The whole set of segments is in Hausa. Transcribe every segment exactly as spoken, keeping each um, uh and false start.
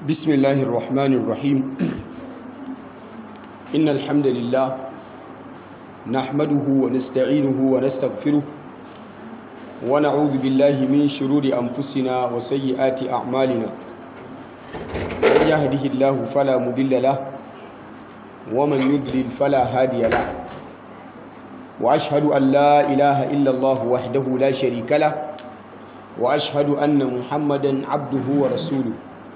بسم الله الرحمن الرحيم إن الحمد لله نحمده ونستعينه ونستغفره ونعوذ بالله من شرور أنفسنا وسيئات أعمالنا من يهده الله فلا مضل له ومن يضلل فلا هادي له وأشهد أن لا إله إلا الله وحده لا شريك له وأشهد أن محمدا عبده ورسوله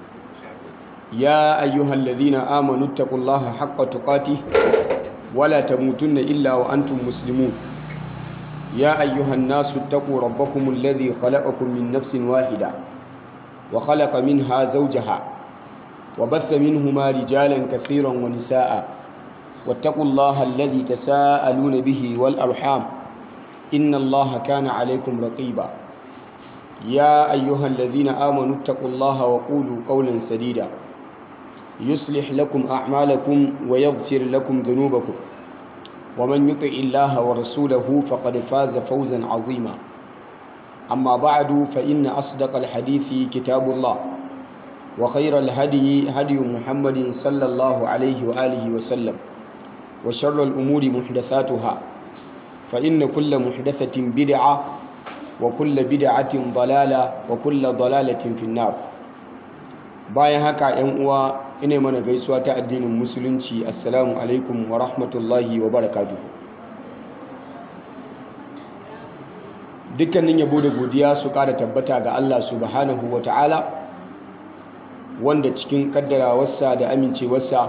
يا أيها الذين آمنوا اتقوا الله حق تقاته ولا تموتن إلا وأنتم مسلمون يا أيها الناس اتقوا ربكم الذي خلقكم من نفس واحدة وخلق منها زوجها وبث منهما رجالا كثيرا ونساء واتقوا الله الذي تساءلون به والأرحام إن الله كان عليكم رقيبا يا أيها الذين آمنوا اتقوا الله وقولوا قولا سديدا يصلح لكم أعمالكم ويغفر لكم ذنوبكم ومن يطع الله ورسوله فقد فاز فوزا عظيما أما بعد فإن أصدق الحديث كتاب الله وخير الهدي هدي محمد صلى الله عليه وآله وسلم وشر الأمور محدثاتها فإن كل محدثة بدعة وكل بدعة ضلالة وكل ضلالة في النار bayan haka ‘yan uwa ina mana gaisuwa ta addinin musulunci assalamu alaikum wa rahmatullahi wa barakatuhu dukkanin yabo da godiya su ƙara tabbata ga Allah subhanahu wa ta'ala wanda cikin kaddarawarsa da amincewarsa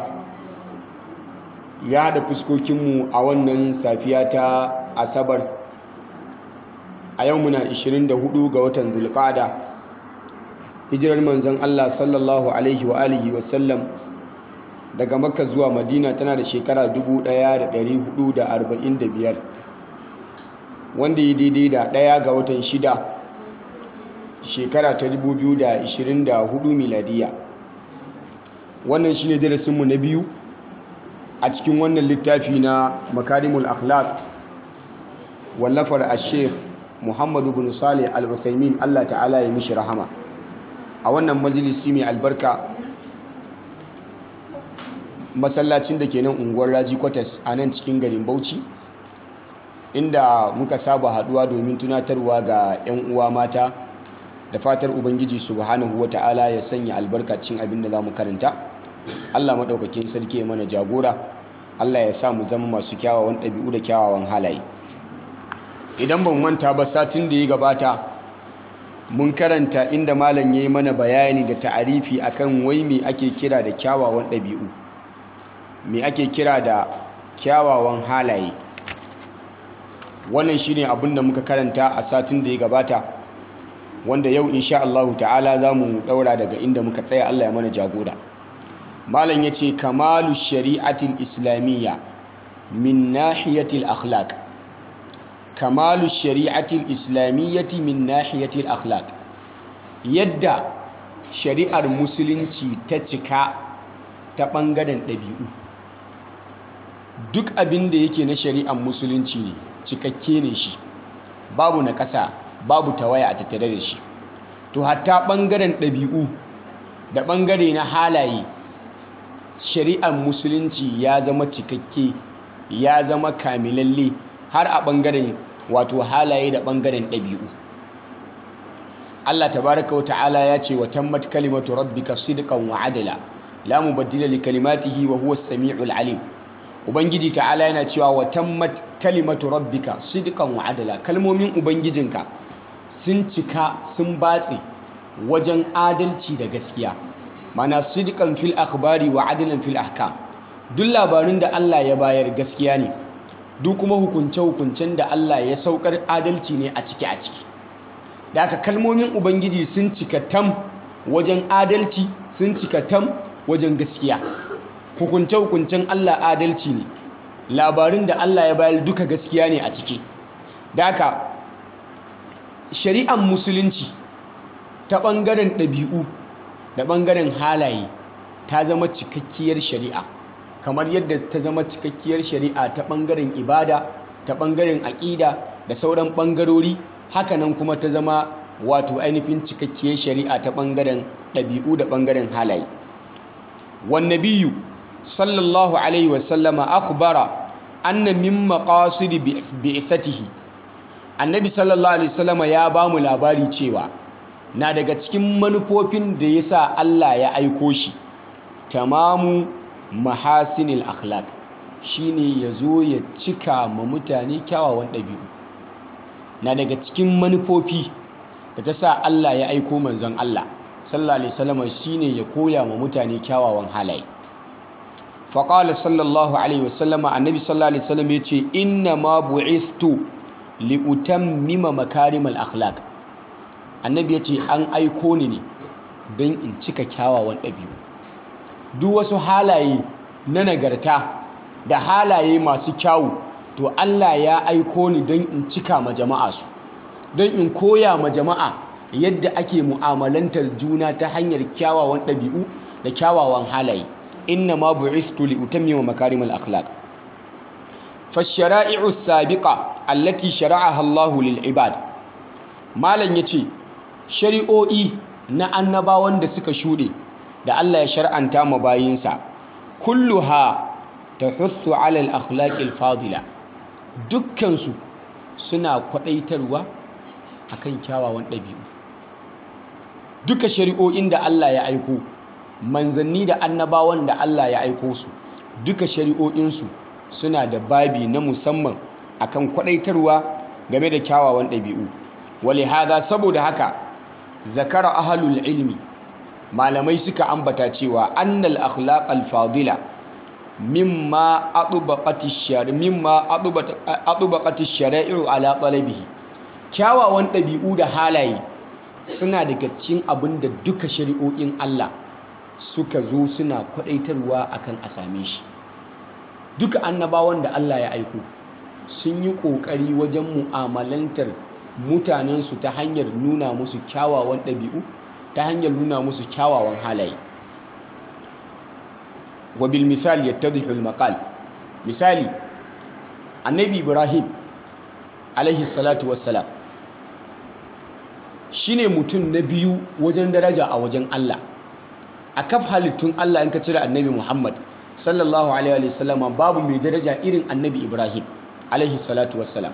ya haɗa fuskokinmu a wannan safiya ta asabar a yau muna ishirin da hudu ga watan zulqa'ada hijirar manzon Allah sallallahu alaihi wa alihi wa sallam daga makka zuwa madina tana da shekara dubu ɗaya da ɗari hudu da arba'in da biyar wanda ya daidai da ɗaya ga watan shida shekara ta dubu biyu da ishirin da hudu miladiya wannan shine darasinmu na biyu a cikin wannan littafi na makarimul akhlaq wallafar ash-sheikh muhammadu bin salih al-uthaymin Allah ta'ala ya mishi rahama a wannan majalisi mai albarka masallacin da ke nan unguwar raji kwatas a nan cikin garin bauchi inda muka saba haduwa domin tunatarwa ga 'yan uwa mata da fatar ubangiji subhanahu wata'ala ya sanya albarkacin abin da za mu karanta Allah maɗaukakin sarki mana jagora Allah ya sa mu zama masu kyawawan ɗabi'u da kyawawan halaye idan ban manta ba satin da ya gabata mun karanta inda malam ya yi mana bayani da ta'arifi akan wai me ake kira da kyawawan ɗabi'u me ake kira da kyawawan halaye wannan shine abin da muka karanta a satin da ya gabata wanda yau insha Allah ta'ala za mu ɗaura daga inda muka tsaya Allah ya mana jagora malam ya ce kamalu shari'atil islamiyya min nahiyatil akhlaq kamalu shari'atil islamiyyati min nahiyatil akhlaq yadda shari'ar musulunci ta cika ta ɓangaren ɗabi'u duk abin da yake na shari'ar musulunci ne cikakke ne shi babu na ƙasa babu tawaya a tattare da shi to hatta ɓangaren ɗabi'u da ɓangare na halaye shari'ar musulunci ya zama cikakke ya zama kamilalle har a ɓangaren wato halaye da ɓangaren ɗabi'u Allah tabaraka wa ta'ala ya ce wa tammat kalimatu rabbika sidqan wa adala la mubaddila li kalimatihi wa huwa as-sami'ul alim ubangiji ta'ala yana cewa wa tammat kalimatu rabbika sidqan wa adala kalmomin ubangijinka sun cika sun batse wajen adalci da gaskiya mana sidqan fil akhbari wa adalan fil ahkam duk labarin da Allah ya bayar gaskiya ne duk kuma hukunce-hukuncen da Allah ya saukar adalci ne a ciki a ciki da aka kalmomin ubangiji sun cika tam wajen adalci sun cika tam wajen gaskiya hukunce-hukuncen Allah adalci ne labarin da Allah ya bayar duka gaskiya ne a ciki da aka shari'ar musulunci ta ɓangaren ɗabi'u da ɓangaren halaye ta zama cikakkiyar shari'a kamar yadda ta zama cikakkiyar shari'a ta ɓangaren ibada ta ɓangaren aƙida da sauran ɓangarori hakanan kuma ta zama wato ainihin cikakkiyar shari'a ta ɓangaren ɗabi'u da ɓangaren halaye wan nabiyyu sallallahu alaihi wasallama akhbara anna min maqasid bi'thatihi annabi sallallahu alaihi wasallama ya ba mu labari cewa na daga cikin manufofin da yasa Allah ya aiko shi tamamu mahasinil akhlaq shine yazo ya cika ma mutane kyawawan ɗabi'u. Na daga cikin manufofi da ta sa Allah ya aiko manzon Allah sallallahu alaihi wasallam shine ya koya ma mutane kyawawan halaye. Faqala sallallahu alaihi wasallam annabi sallallahu alaihi wasallam yace inna ma bu'istu li utammima makarimal akhlaq. Annabi yace an aiko ni ne don in cika kyawawan ɗabi'u. Duk wasu halaye na nagarta da halaye masu kyawu to Allah ya aiko ni don in cika ma jama'a su, don in koya ma jama'a yadda ake mu'amalantar juna ta hanyar kyawawan ɗabi'u da kyawawan halaye. Inna ma bu'istu li utammima makarimal akhlaq. Fa shara'i'u sabiqa allati shara'aha Allah lil ibad. Malam yace shari'o'i na annabawan da suka shuɗe da Allah ya shar'anta ma bayinsa kulluha tahuthu 'ala al akhlaq al fadila. Dukkansu suna kwadaitarwa akan kyawawan ɗabi'u. Duka shari'o'in da Allah ya aiko, manzanni da annabawan da Allah ya aiko su, duka shari'o'insu suna da babi na musamman akan kwadaitarwa game da kyawawan ɗabi'u. Wali hada saboda haka zakara ahlul ilmi malamai suka ambata cewa annal akhlaq al fadila mimma adubaqati shari mimma adubaqati shari'u ala talabihi. Kyawawan ɗabi'u da halaye suna daga cikin abin da duka shari'o'in Allah suka zo suna kwadaitarwa akan a same shi. Duka annabawan da Allah ya aiko sun yi ƙoƙari wajen mu'amalantar mutanensu ta hanyar nuna musu kyawawan ɗabi'u, ta hanyar nuna musu kyawawan halaye. Wabil misali yattadhihu al-maqal. Misali, annabi Ibrahim alaihi salatu wassalam shine mutum na biyu wajen daraja a wajen Allah. A kaf halittun Allah in ka cire annabi Muhammad sallallahu alaihi wasallam babu mai daraja irin annabi Ibrahim alaihi salatu wassalam.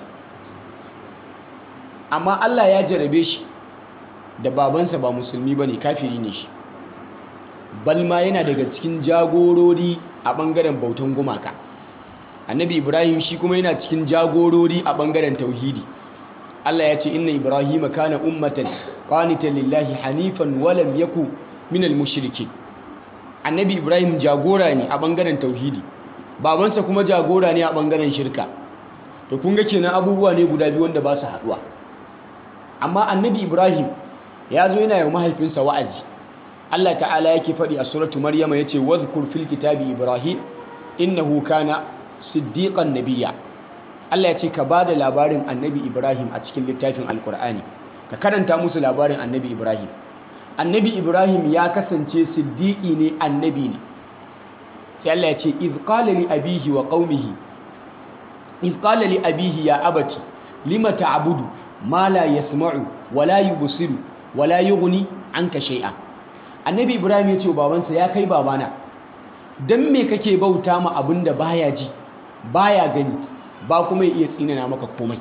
Amma Allah ya jarabe shi da babansa ba musulmi bane, kafiri ne shi. Balma yana daga cikin jagorori a ɓangaren bautan gumaka. Annabi Ibrahim shi kuma yana cikin jagorori a ɓangaren tauhidi. Allah ya ce inna Ibrahim kana ummatan qanitan lillahi hanifan wa lam yaku minal mushrikin. Annabi Ibrahim jagora ne a ɓangaren tauhidi, babansa kuma jagora ne a ɓangaren shirka. To kun ga kenan abubuwa ne guda biyu wanda ba su haɗuwa. Amma annabi Ibrahim ya zo yana yi mahaifinsa wa'azi. Allah ta'ala yake faɗi a suratu Maryama yace wadhkur fil kitabi Ibrahim innahu kana siddiqan nabiyya. Allah ya ce ka bada labarin annabi Ibrahim a cikin littafin Alkur'ani. Ka karanta musu labarin annabi Ibrahim. Annabi Ibrahim ya kasance siddiqi ne, annabi ne. Sai Allah ya ce iz qala li abihi wa qaumihi iz qala li abihi ya abati lima ta'budu ma la yasma'u wa la yubsiru wa la yughni anka shay'a. Annabi Ibrahim ya ce wa babansa ya kai babana, dan me kake bauta ma abin da baya ji baya gani ba kuma ya iya tsinana maka komai.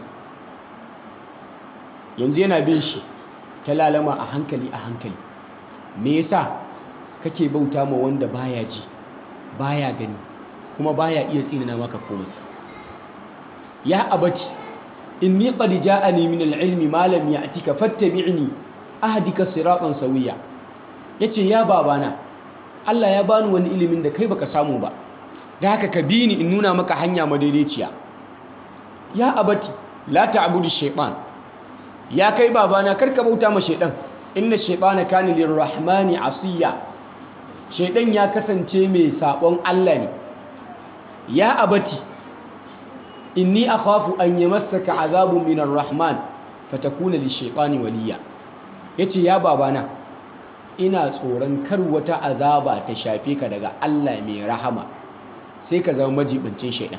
Yanzu yana bin shi ta lalama a hankali a hankali. Me yasa kake bauta ma wanda baya ji baya gani kuma baya iya tsinana maka komai? Ya abati inni qad ja'ani min al-ilmi ma lam ya'tika fattabi'ni ahdika siratan sawiya. Yace ya babana, Allah ya bani wani ilimin da kai baka samu ba, da haka ka bi ni in nuna maka hanya madaidaiciya. Ya abati la ta'budu shaytan. Ya kai babana karka bauta ma shaydan, inna shaytana kana lirrahmani asiya. Shaydan ya kasance mai sabon Allah ne. Ya abati inni akhafu an yamassaka azabun minar rahman fatakuna lishaytani waliya. Yace ya babana, ina tsoron kar wata azaba ta shafe ka daga Allah mai rahama sai ka zama majibincin shaidan.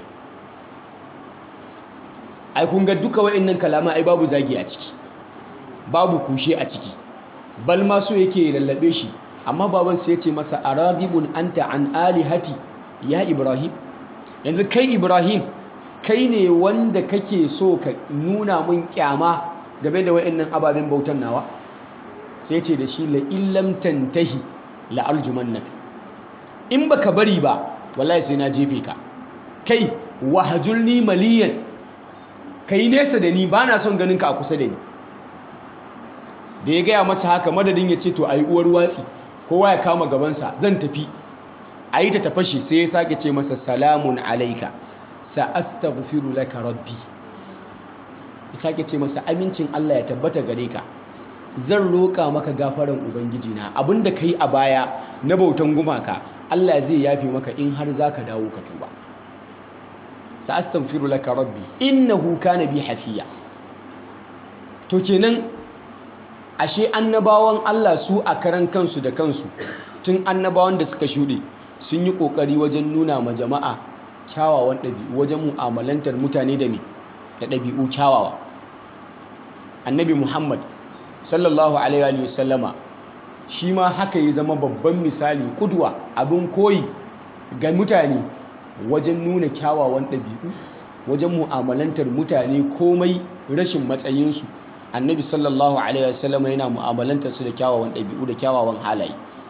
Ai kun ga duka wa'annan kalama ai babu zagi a ciki, babu kushe a ciki, bal ma so yake lallabe shi amma baban sai ya ce masa aragibun anta an alihati ya Ibrahim, yanzu kai Ibrahim kai ne wanda kake so ka nuna mun kyama game da wayannan ababen bautan nawa? Sai ce da shi la illam tantahi la arjumannak, in baka bari ba wallahi sai na jefe ka, kai wahjurni maliyan, kai nesa da ni bana son ganin ka a kusa da ni. Da ya gaya masa haka, madadin ya ce to ayi uwar watsi kowa ya kama gabansa zan tafi ayi ta tafashi, sai ya sake ce masa salamun alaika sa'astaghfiru laka rabbi, ya sake ce masa amincin Allah ya tabbata gare ka, zan roƙa maka gafaran ubangiji na, abinda kai a baya na bautan gumaka Allah zai yafe maka in har zaka dawo ka tuba. Sa'astaghfiru laka rabbi innahu kana bi hafiya. To kenan ashe annabawan Allah su a karan kansu da kansu, tun annabawan da suka shuɗe sun yi ƙoƙari wajen nuna ma jama'a kyawawan ɗabi'u, wajen mu'amalantar mutane da me da ɗabi'u kyawawa. Annabi Muhammad sallallahu alaihi wa sallama shi ma haka ya zama babban misali, kudwa, abin koyi ga mutane wajen nuna kyawawan ɗabi'u, wajen mu'amalantar mutane komai rashin matsayinsu. Annabi sallallahu alaihi wa sallama yana mu'amalantar su da kyawawan ɗabi'u da kyawawan halaye.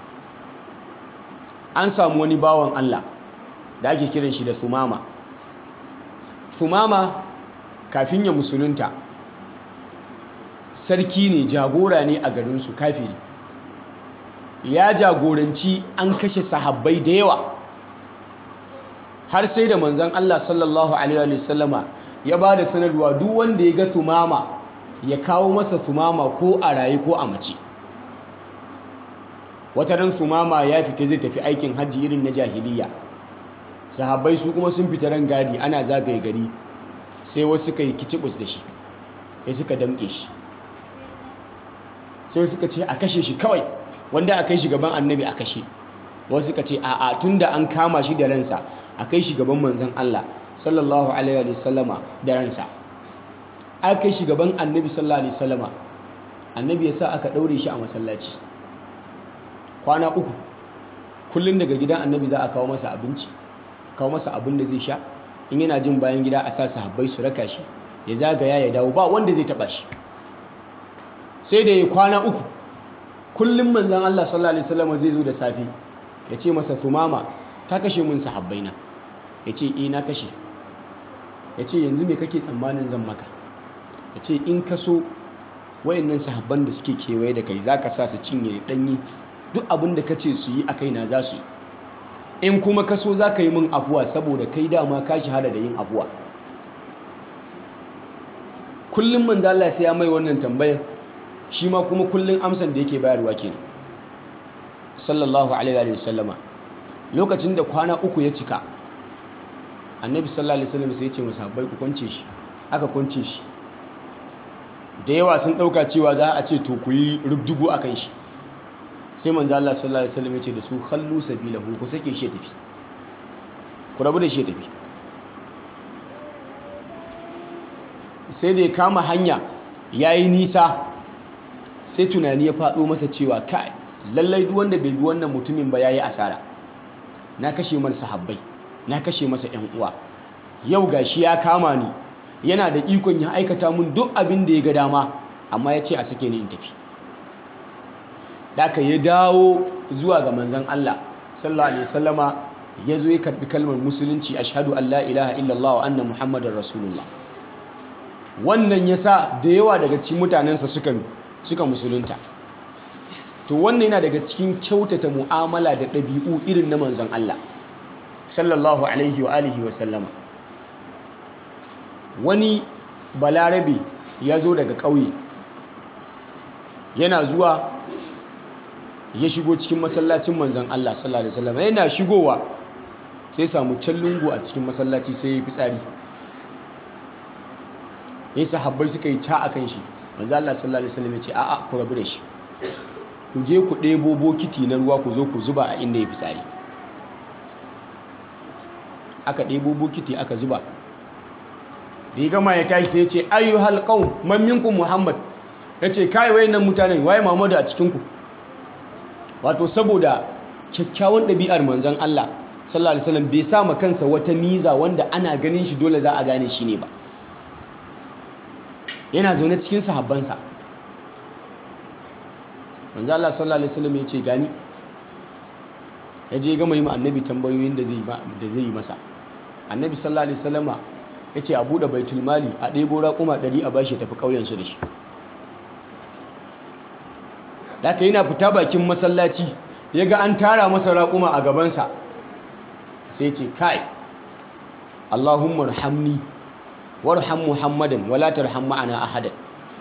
An samu wani bawan Allah da ake kiran shi da Sumama. Sumama kafin ya musulunta sarki ne, jagora ne a garinsu, kafiri. Ya jagoranci an kashe sahabbai da yawa, har sai da manzon Allah sallallahu alaihi wasallama ya ba da sanarwa duk wanda ya ga Sumama ya kawo masa Sumama ko a raye ko a mace. Wata ran Sumama ya fita zai tafi aikin hajji irin na jahiliya, sahabbai su kuma sun fita ran gadi ana zagaye gari, sai wasu suka yi kicibus da shi, sai suka damƙe shi, sai suka ce a kashe shi kawai, wanda a kai shi gaban annabi a kashe. Wasu suka ce a'a, tunda an kama shi da ransa a kai shi gaban manzon Allah sallallahu alaihi wa sallama da ransa. Aka kai shi gaban annabi sallallahu alaihi wa sallama, annabi ya sa aka ɗaure shi a masallaci kwana uku. Kullum daga gidan annabi za a kawo masa abinci, kawo masa abin da zai sha, in yana jin bayan gida a sa sahabbai su raka shi, ya zagaya ya dawo, ba wanda zai taba shi. Sai da ya kwana uku, kullum manzon Allah sallallahu alaihi wasallam zai zo da safi ya ce masa Sumama ta kashe mun sahabbaina, ya ce eh na kashe. Ya ce yanzu me kake tsammanin zan maka? Ya ce in ka so wayannan sahabban da suke kewaye da kai zaka sa su cinye danyi, duk abin da ka ce su yi a kaina za su yi. In kuma ka so za ka yi min afuwa saboda kai dama ka shahada da yin afuwa. Kullum manzo Allah sai ya mai wannan tambayar, shi ma kuma kullum amsan da yake bayarwa kenan sallallahu alaihi wa sallama. Lokacin da kwana uku ya cika, annabi sallallahu alaihi wasallam sai ya ce masahabbai ku kwance shi. Aka kwance shi. Da yawa sun dauka cewa za a ce to ku yi rubdugu akan shi, sai manzo Allah sallallahu alaihi wasallam ya ce da su khallu sabilahu, ku sake shi tafi, ku rabu da shi tafi. Sai da ya kama hanya yayi nisa, sai tunani ya faɗo masa cewa kai lallai duk wanda bai bi wannan mutumin ba yayi asara. Na kashe masa sahabbai, na kashe masa ƴan uwa, yau gashi ya kama ni, yana da ikon ya aikata mun duk abin da ya ga dama, amma ya ce a sake ni in tafi. Daka ya dawo zuwa ga manzon Allah sallallahu alaihi wasallama, ya zo ya karbi kalmar musulunci, ashhadu an la ilaha illallah wa anna muhammadar rasulullah. Wannan yasa da yawa daga cikin mutanensa suka suka musulunta. To wannan yana daga cikin kyautata mu'amala da ɗabi'u irin na manzon Allah sallallahu alaihi wa alihi wa sallama. Wani balarabe ya zo daga ƙauye, yana zuwa ya shigo cikin masallacin manzon Allah sallallahu alaihi wasallam. Yana shigowa sai samu can lungu a cikin masallaci sai ya fitsari. Yayin sahabbai suka yi ta akan shi, manzon Allah sallallahu alaihi wasallam ya ce a'a ku rabu da shi, ku je ku ɗebo bokiti na ruwa ku zo ku zuba a inda ya fitsari. Aka ɗebo bokiti aka zuba. Da ya gama ya tashi sai ya ce ayyuhal qaum man minkum Muhammad, ya ce kai wayannan mutanen waye Muhammadu a cikinku? wato saboda kyakkyawan ɗabi'ar manzon Allah sallallahu alaihi wasallam bai sa ma kansa wata miza wanda ana ganin shi dole za a gane shi ne ba. Yana zaune cikin sahabbansa. Manzon Allah sallallahu alaihi wasallam ya ce gani, ya je gama yi ma annabi tambayoyin da zai yi masa. Annabi sallallahu alaihi wasallama ya ce a buɗe baitul mali a ɗebo raƙuma ɗari a bashi tafi ƙauyensu da shi. Da aka yana fita bakin masallaci ya ga an tara masa raƙuma a gabansa sai ce kai Allahumma rahamni warham Muhammadan wala tarham ma'ana ahadan.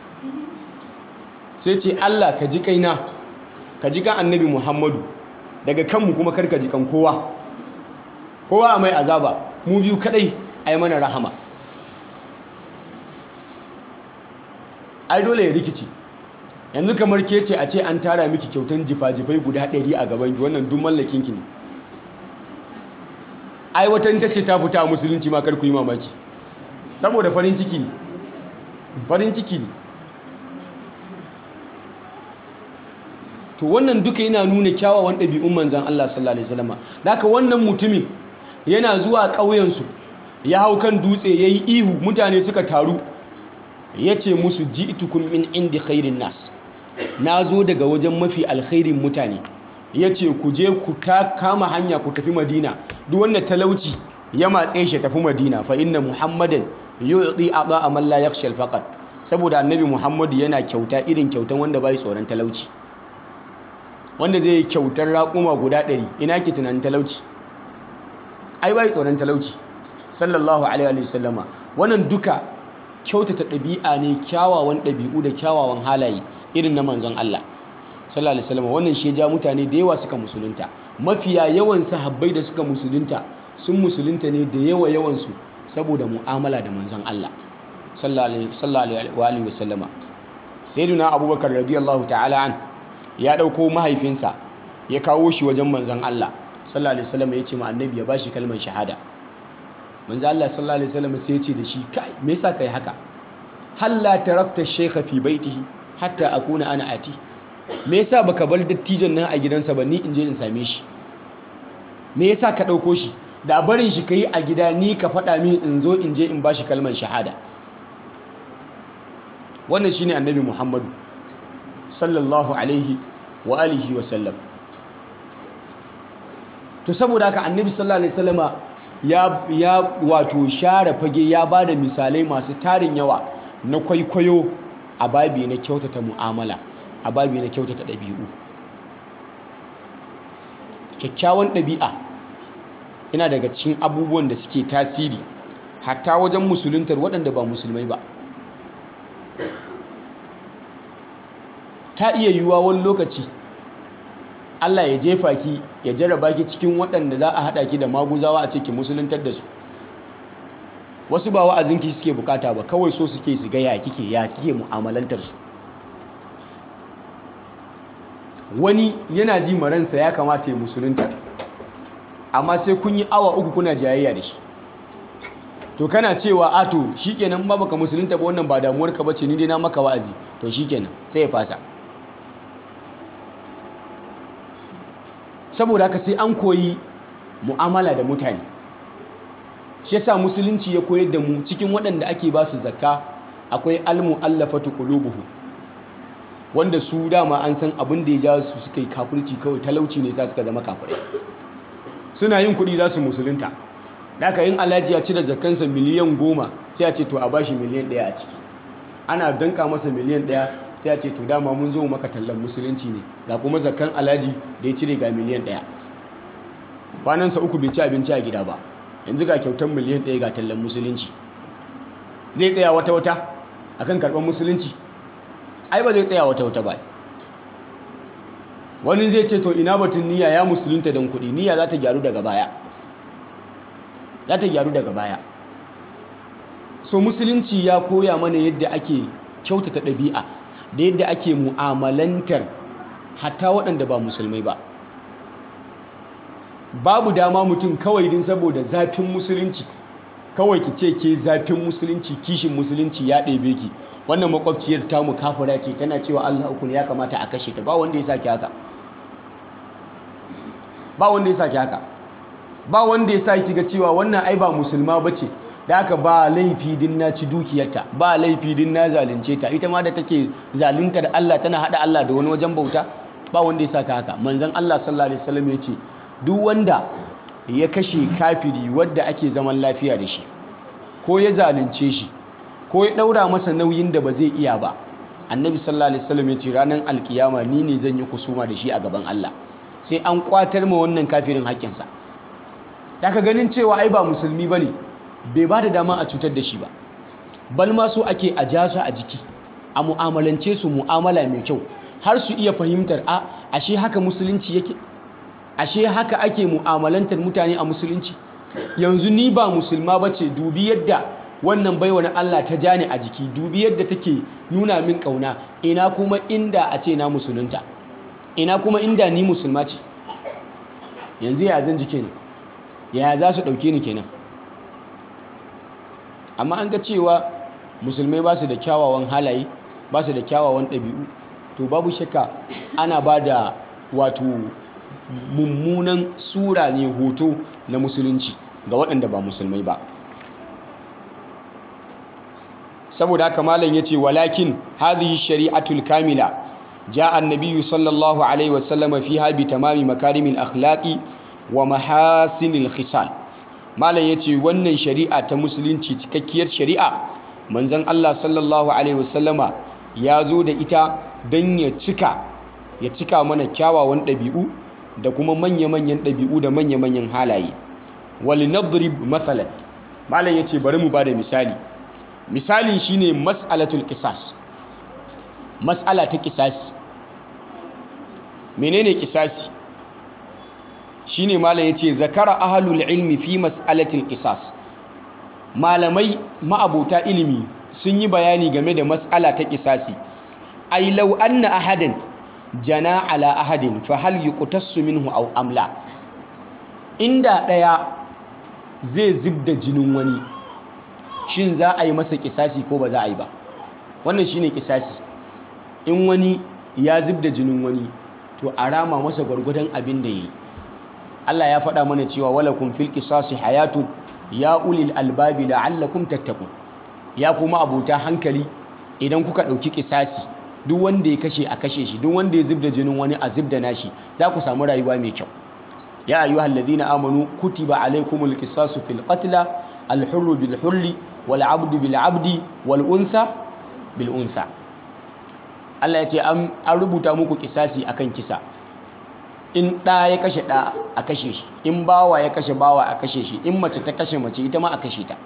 Sai ce Allah ka ji kaina ka ji kan annabi Muhammadu, daga kanmu kuma kar ka ji kan kowa kowa a mai azaba, mu biyu kadai ai mana rahama. Ai dole ya rikici. Yanzu kamar ke ce a ce an tara miki kyautan jifa-jifai guda ɗari a gaban ki, wannan duk mallakin ki ne. Ai wata ta ce ta fita a musulunci ma kar ku yi mamaki, saboda farin ciki ne, farin ciki ne. To wannan duka yana nuna kyawawan ɗabi'un manzan Allah sallallahu alaihi wasallam. Haka wannan mutumin yana zuwa ƙauyensu ya hau kan dutse ya yi ihu, mutane suka taru, ya ce musu ji'tukum min indi khairin nas, na zo daga wajen mafi alkhairin mutane. Ya ce ku je ku kama hanya ku tafi Madina, duk wanda talauci ya matse shi tafi Madina, fa inna Muhammadan yu'ti aba man la yakhsha al-faqr. Saboda annabi Muhammadu yana kyauta irin kyautan wanda bai tsoron talauci. Wanda zai yi kyautar raƙuma guda ɗari, ina ke tunanin talauci? Ai bai tsoron talauci sallallahu alaihi wa sallama. Wannan duka kyautata ɗabi'a ne, kyawawan ɗabi'u da kyawawan halaye irin na manzon Allah sallallahu alaihi wasallam. Wannan shi ya ja mutane da yawa suka musulunta. Mafiya yawan sahabbai da suka musulunta sun musulunta ne da yawa yawansu saboda mu'amala da manzon Allah sallallahu alaihi wasallama. Sayyidina Abubakar radiyallahu ta'ala an ya ɗauko mahaifinsa ya kawo shi wajen manzon Allah sallallahu alaihi wasallam, ya ce ma annabi ya bashi kalmar shahada. Manzon Allah sallallahu alaihi wasallam sai ya ce da shi, kai me yasa kai haka? Halla tarakta shaykha fi baitihi hatta akuna ana ati. Me yasa baka bar dattijon nan a gidansa ba, ni in je in same shi? Me yasa ka ɗauko shi? Da barin shi kai a gida, ni ka faɗa min in zo in je in bashi kalmar shahada. Wannan shine annabi Muhammadu sallallahu alaihi wa alihi wa sallam. To saboda haka annabi sallallahu alaihi wasallama ya ya wato share fage, ya bada misalai masu tarin yawa na kwaikwayo a babi na kyautata mu'amala, a babi na kyautata ɗabi'u. Kyakkyawan ɗabi'a yana daga cikin abubuwan da suke tasiri hatta wajen musuluntar waɗanda ba musulmai ba. Ta iya yiwuwa wani lokaci Allah ya jefa ki, ya jarraba ki cikin waɗanda za a haɗa ki da maguzawa a cikin musuluntar da su. Wasu ba wa'azinki suke bukata ba, kawai so suke su ga ya kike ya kike mu'amalantar su. Wani yana ji maransa ya kamata ya musulunta, amma sai kun yi awa uku kuna jayayya da shi. To kana cewa a to shikenan ba baka musulunta ba, wannan ba damuwarka bace, ni dai na maka wa'azi, to shikenan sai ya fasa. Saboda haka sai an koyi mu'amala da mutane. Shi yasa musulunci ya koyar da mu cikin waɗanda ake ba su zakka akwai almu'allafatu qulubuhu, wanda su dama an san abin da ya ja su suka yi kafirci, kawai talauci ne sa suka zama kafirai. Suna yin kuɗi za su musulunta, da aka yin alhaji ya cire zakkansa miliyan goma sai a ce to a bashi miliyan ɗaya a ciki. Ana danka masa miliyan ɗaya sai a ce to dama mun zo maka tallan musulunci ne, ga kuma zakkan alhaji da ya cire ga miliyan ɗaya. Kwanansa uku bai ci abinci a gida ba, yanzu ga kyautar miliyan ɗaya ga tallan musulunci. Zai tsaya wata wata akan karɓar musulunci? Ai ba zai tsaya wata wata ba. Wani zai ce to ina batun niyya, ya musulunta don kuɗi, niyya za ta gyaru daga baya, za ta gyaru daga baya. So musulunci ya koya mana yadda ake kyautata ɗabi'a da yadda ake mu'amalantar hatta waɗanda ba musulmai ba. Babu dama mutum kawai din saboda zafin musulunci kawai ki ce ke zafin musulunci, kishin musulunci ya ɗebe ki, wannan makwabciyar tamu kafira ce tana cewa Allah uku ne ya kamata a kashe ta, ba wanda ya saki haka. ba wanda ya saki haka, ba wanda ya saki ga cewa wannan ai ba musulma bace da haka ba laifi din na ci dukiyarta, ba laifi din na zalunce ta, ita ma da take zaluntar Allah tana hada Allah da wani wajen bauta, ba wanda ya saka haka. Manzon Allah sallallahu alaihi wasallam ya ce duk wanda ya kashe kafiri wadda ake zaman lafiya da shi, ko ya zalunce shi, ko ya daura masa nauyin da ba zai iya ba, annabi sallallahu alaihi wasallam ya ce ranar alkiyama ni ne zan yi kusuma da shi a gaban Allah, sai an kwatar ma wannan kafirin haƙƙinsa. Da ka ganin cewa ai ba musulmi bane bai ba da dama a cutar da shi ba, bal ma so ake a ja su a jiki, a mu'amalance su mu'amala mai kyau, har su iya fahimtar a ashe haka musulunci yake, ashe haka ake mu'amalantar mutane a musulunci. Yanzu ni ba musulma bace, dubi yadda wannan baiwa na Allah ta ja ni a jiki, dubi yadda take nuna min kauna, ina kuma inda a ce na musulunta, ina kuma inda ni musulma ce. Yanzu ya zan ji kenan, yaya za su ɗauke ni kenan? Amma an ga cewa musulmai ba su da kyawawan halaye, ba su da kyawawan ɗabi'u, to babu shakka ana ba da wato mummunan sura ne, hoto na musulunci ga waɗanda ba musulmai ba. Saboda haka malam yace walakin hadhihi shari'atul kamila jaa an-nabiyyu sallallahu alaihi wasallam fiha bi tamami makarimil akhlaqi wa mahasinil khisal. Malam yace wannan shari'a ta musulunci, cikakkiyar shari'a, manzon Allah sallallahu alaihi wasallama ya zo da ita don ya cika ya cika mana kyawawan ɗabi'u da kuma manya-manyan ɗabi'u da manya-manyan halaye. Wal nadrib mathalan, malam yace bari mu bada misali. Misalin shine mas'alatul qisas, mas'ala ta qisasi. Menene qisasi? Shine malam yace zakara ahlul ilmi fi mas'alatil qisas. Malamai ma'abuta ilimi sun yi bayani game da mas'ala ta qisasi. Ai law anna ahadan jana ala ahadin fa hal yuqtassu minhu aw amla. Inda daya zai zubda jinin wani, shin za a yi masa kisasi ko ba za a yi ba? Wannan shine kisasi. In wani ya zubda jinin wani, to a rama masa gwargwadon abin da yayi. Allah ya faɗa mana cewa walakum fil qisasi hayatun ya ulil albabi la'allakum tattaqun. Ya kuma abuta hankali, idan kuka ɗauki kisasi, duk wanda ya kashe a kashe shi, duk wanda ya zubda jinin wani a zubda nashi, za ku samu rayuwa mai kyau. Ya ayyuhal ladhina amanu kutiba alaykumul qisasu fil qatla al hurru bil hurri wal abdu bil abdi wal untha bil untha. Allah ya ce an rubuta muku kisasi akan kisa. In ɗa ya kashe ɗa a kashe shi, in bawa ya kashe bawa a kashe shi, in mace ta kashe mace ita ma a kashe ta.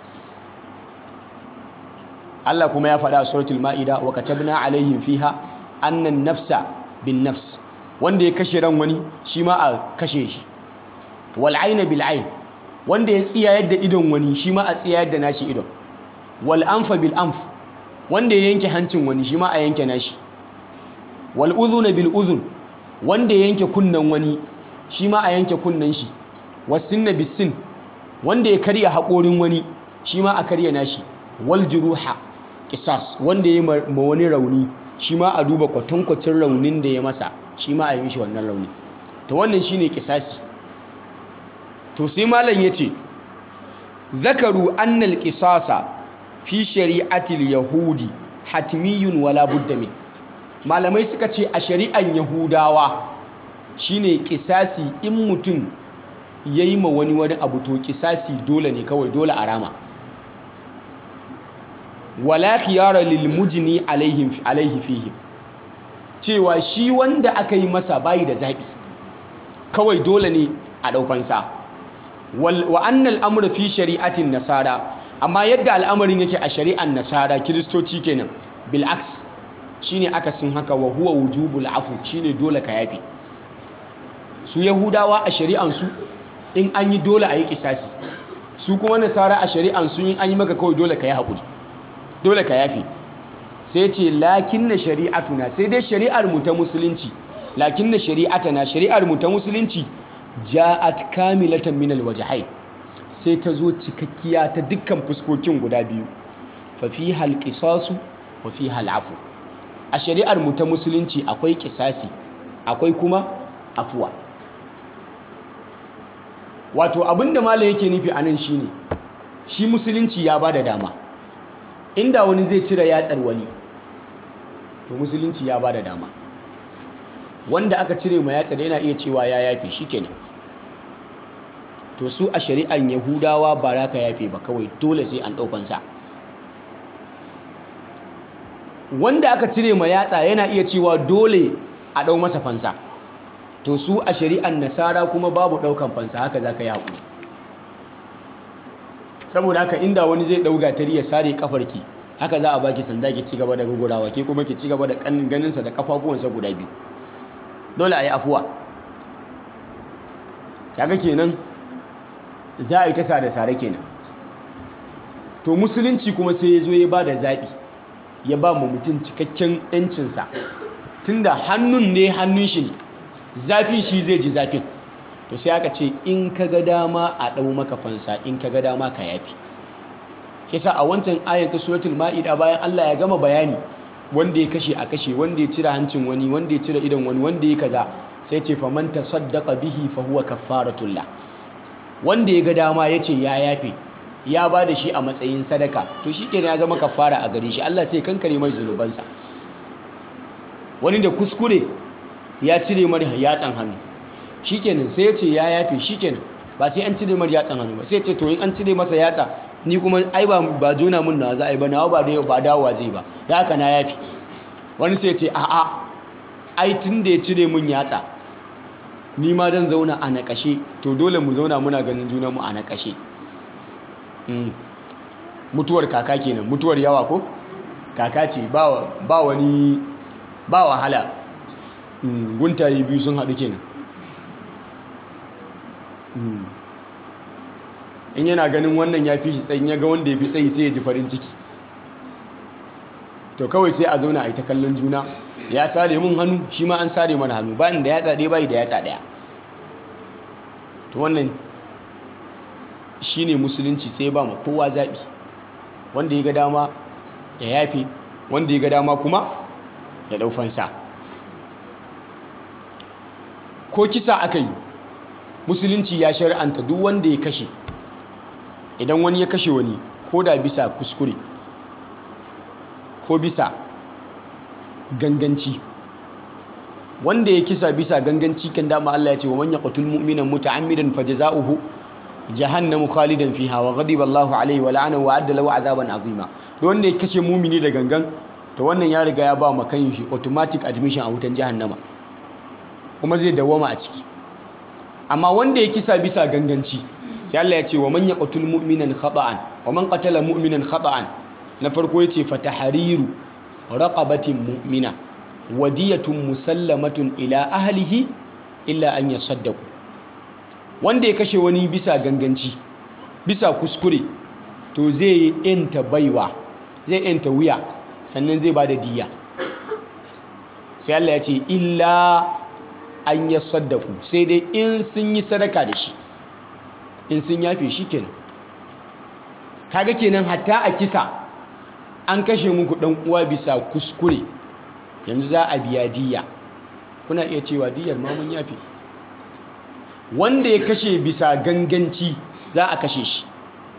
Allah kuma ya faɗa a suratul ma'ida wa katabna alaihim fiha annan nafsa bin nafs, wanda ya kashe ran wani shi ma a kashe shi. Wal aina bil ain, wanda ya tsiyayar da idon wani shi ma a tsiyayar da nashi idon. Wal anfa bil anf, wanda ya yanke hancin wani shi ma a yanke nashi. Wal udhuna bil udhun, wanda ya yanke kunnen wani shi ma a yanke kunnen shi. Was sinna bis sin, wanda ya karya haƙorin wani shi ma a karya nashi. Wal juruha qisas, wanda ya ma wani rauni shi ma a duba kwatankwacin raunin da ya masa, shi ma a yi mishi wannan rauni. To wannan shine qisasi. To sai malam yace zakaru annal qisasa fi shari'atil yahudi hatmiyun wala budda min. Malamai suka ce a shari'an yahudawa shine qisasi, in mutum yayi ma wani wani abu to qisasi dole ne, kawai dole a rama. Wala khiyara lil mujni alaihim alaihi fihim, cewa shi wanda aka yi masa bayi da zabi, kawai dole ne a daukansa. Wa annal amru fi shari'atin nasara, amma yadda al'amarin yake a shari'an nasara, kiristoci kenan, bil aks shine akasin haka, wa huwa wujubul afu, shine dole ka yafi. Su yahudawa a shari'an su in an yi dole a yi kisasi, su kuma nasara a shari'an su in an yi maka kawai dole ka yi haƙuri, dole ka yafi. Sai ce lakin na shari'atuna, sai dai shari'ar mu ta musulunci, lakin na shari'atana, shari'ar mu ta musulunci ja'at kamilatan min alwajhain, sai ta zo cikakkiya ta dukkan fuskokin guda biyu. Fa fiha alqisasu wa fiha alafu. A shari'ar mu ta musulunci akwai kisasi, akwai kuma afuwa. wato abinda malam yake nufi anan shine shi musulunci ya bada dama inda wani zai cire yatsar wani to musulunci ya bada dama wanda aka cire ma yatsar yana iya cewa ya yafe shikenan to su a shari'an yahudawa ba za ka yafe ba kawai dole sai an ɗaukansa wanda aka cire ma yatsa yana iya cewa dole a ɗau masa fansa to su a shari'an nasara kuma babu ɗaukan fansa haka za ka yi haƙuri saboda haka inda wani zai ɗauga tari ya sare kafarki haka za a baki sanda ki ci gaba da gugurawa ke kuma ki ci gaba da ganinsa da kafafuwansa guda biyu dole a yi afuwa kaga kenan za a yi ta sare-sare kenan to musulunci kuma sai ya zo ya ba da zaɓi ya ba mu mutum cikakken 'yancinsa tunda hannun ne hannun shi ne zafi shi zai ji zafin to sai aka ce in ka ga dama a ɗau maka fansa in ka ga dama ka yafi kisa a wancan ayat ta suratul ma'ida bayan Allah ya gama bayani wanda ya kashe a kashe wanda ya cire hancin wani wanda ya cire idon wani wanda ya kaza sai ce faman tasaddaqa bihi fa huwa kaffaratul la wanda ya ga dama ya ce ya yafe ya ba da shi a matsayin sadaka to shikenan ya zama kaffara a gare shi Allah sai kankare mai zunubansa wani da kuskure ya cire mar yatsan hannu shikenan sai ya ce ya yafe shikenan ba sai an cire mar yatsan hannu ba sai ya ce to in an cire masa yatsa ni kuma ai ba ba jona mun na za a yi ba nawa ba da ba dawowa zai ba da haka na yafi wani sai ya ce a'a ai tun da ya cire mun yatsa ni ma dan zauna a nakashe to dole mu zauna muna ganin junan mu a nakashe mutuwar kaka kenan mutuwar yawa ko kaka ce ba ba wani ba wahala guntaye biyu sun haɗu kenan in yana ganin wannan ya fi shi tsayin ya ga wanda ya fi tsayi sai ya ji farin ciki to kawai sai a zauna a yi ta kallon juna ya sare mun hannu shi ma an sare mana hannu bayan da yatsa ɗaya bayi da yatsa ɗaya to wannan shi ne musulunci sai ba ma kowa zaɓi wanda ya ga dama ya yafe wanda ya ga dama kuma ya ɗau fansa ko kisa aka yi musulunci ya shari'anta duk wanda ya kashe idan wani ya kashe wani ko da bisa kuskure ko bisa ganganci wanda ya kisa bisa ganganci kan dama Allah ya ce wa man yaqtul mu'mina muta'ammidan fajaza'uhu jahannamu khalidan fiha wa ghadiba Allahu alayhi wa la'anahu wa adda lahu 'adaban 'azima to wanda ya kashe mumini da gangan to wannan ya riga ya ba makan shi automatic admission a wutan jahannama kuma zai dawoma a ciki amma wanda ya kisa bisa ganganci sai Allah ya ce wa man yaqtul mu'minan khata'an wa man qatala mu'minan khata'an na farko yace fatahriru raqabatin mu'mina wadiyatun musallamatun ila ahlihi illa an yasaddaqu wanda ya kashe wani bisa ganganci bisa kuskure to zai yanta baiwa zai yanta wuya sannan zai bada diya sai Allah ya ce illa an yasaddaqu sai dai in sun yi sadaka da shi in sun yafe shi kenan kaga kenan hatta a kisa an kashe muku dan uwa bisa kuskure yanzu za a biya diya kuna iya cewa diyar ma mun yafe wanda ya kashe bisa ganganci za a kashe shi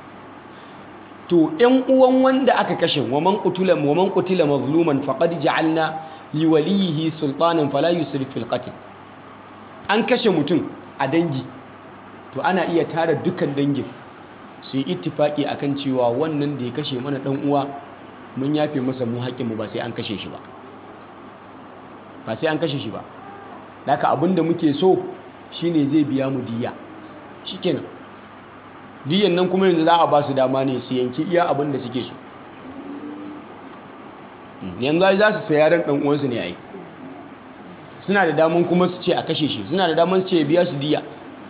to ɗan uwan wanda aka kashe wa man qutila wa man qutila mazluman faqad ja'alna liwalihi sultanan fala yusrif fil qatl an kashe mutum a dangi to ana iya tara dukkan dangin su yi ittifaki akan cewa wannan da ya kashe mana dan uwa mun yafe masa mu haƙƙinmu ba sai an kashe shi ba ba sai an kashe shi ba haka abinda muke so shine zai biya mu diya shikenan diyan nan kuma yanzu za a ba su dama ne su yanki iya abin da suke so yanzu za su saya ran dan uwansu ne ai suna da daman kuma su ce a kashe shi suna da daman su ce biya su diya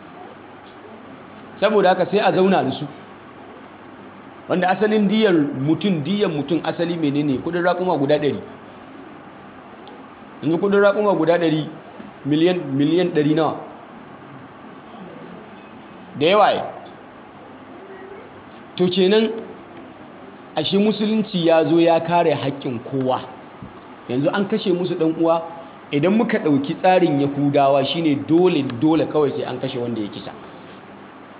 saboda haka sai a zauna da su wanda asalin diyar mutum diyan mutum asali menene kudin raƙuma guda ɗari yanzu kudin raƙuma guda ɗari miliyan miliyan ɗari nawa da yawa ya to kenan ashe musulunci ya zo ya kare haƙƙin kowa yanzu an kashe musu ɗan uwa idan muka ɗauki tsarin yahudawa shine dole dole kawai sai an kashe wanda ya kisa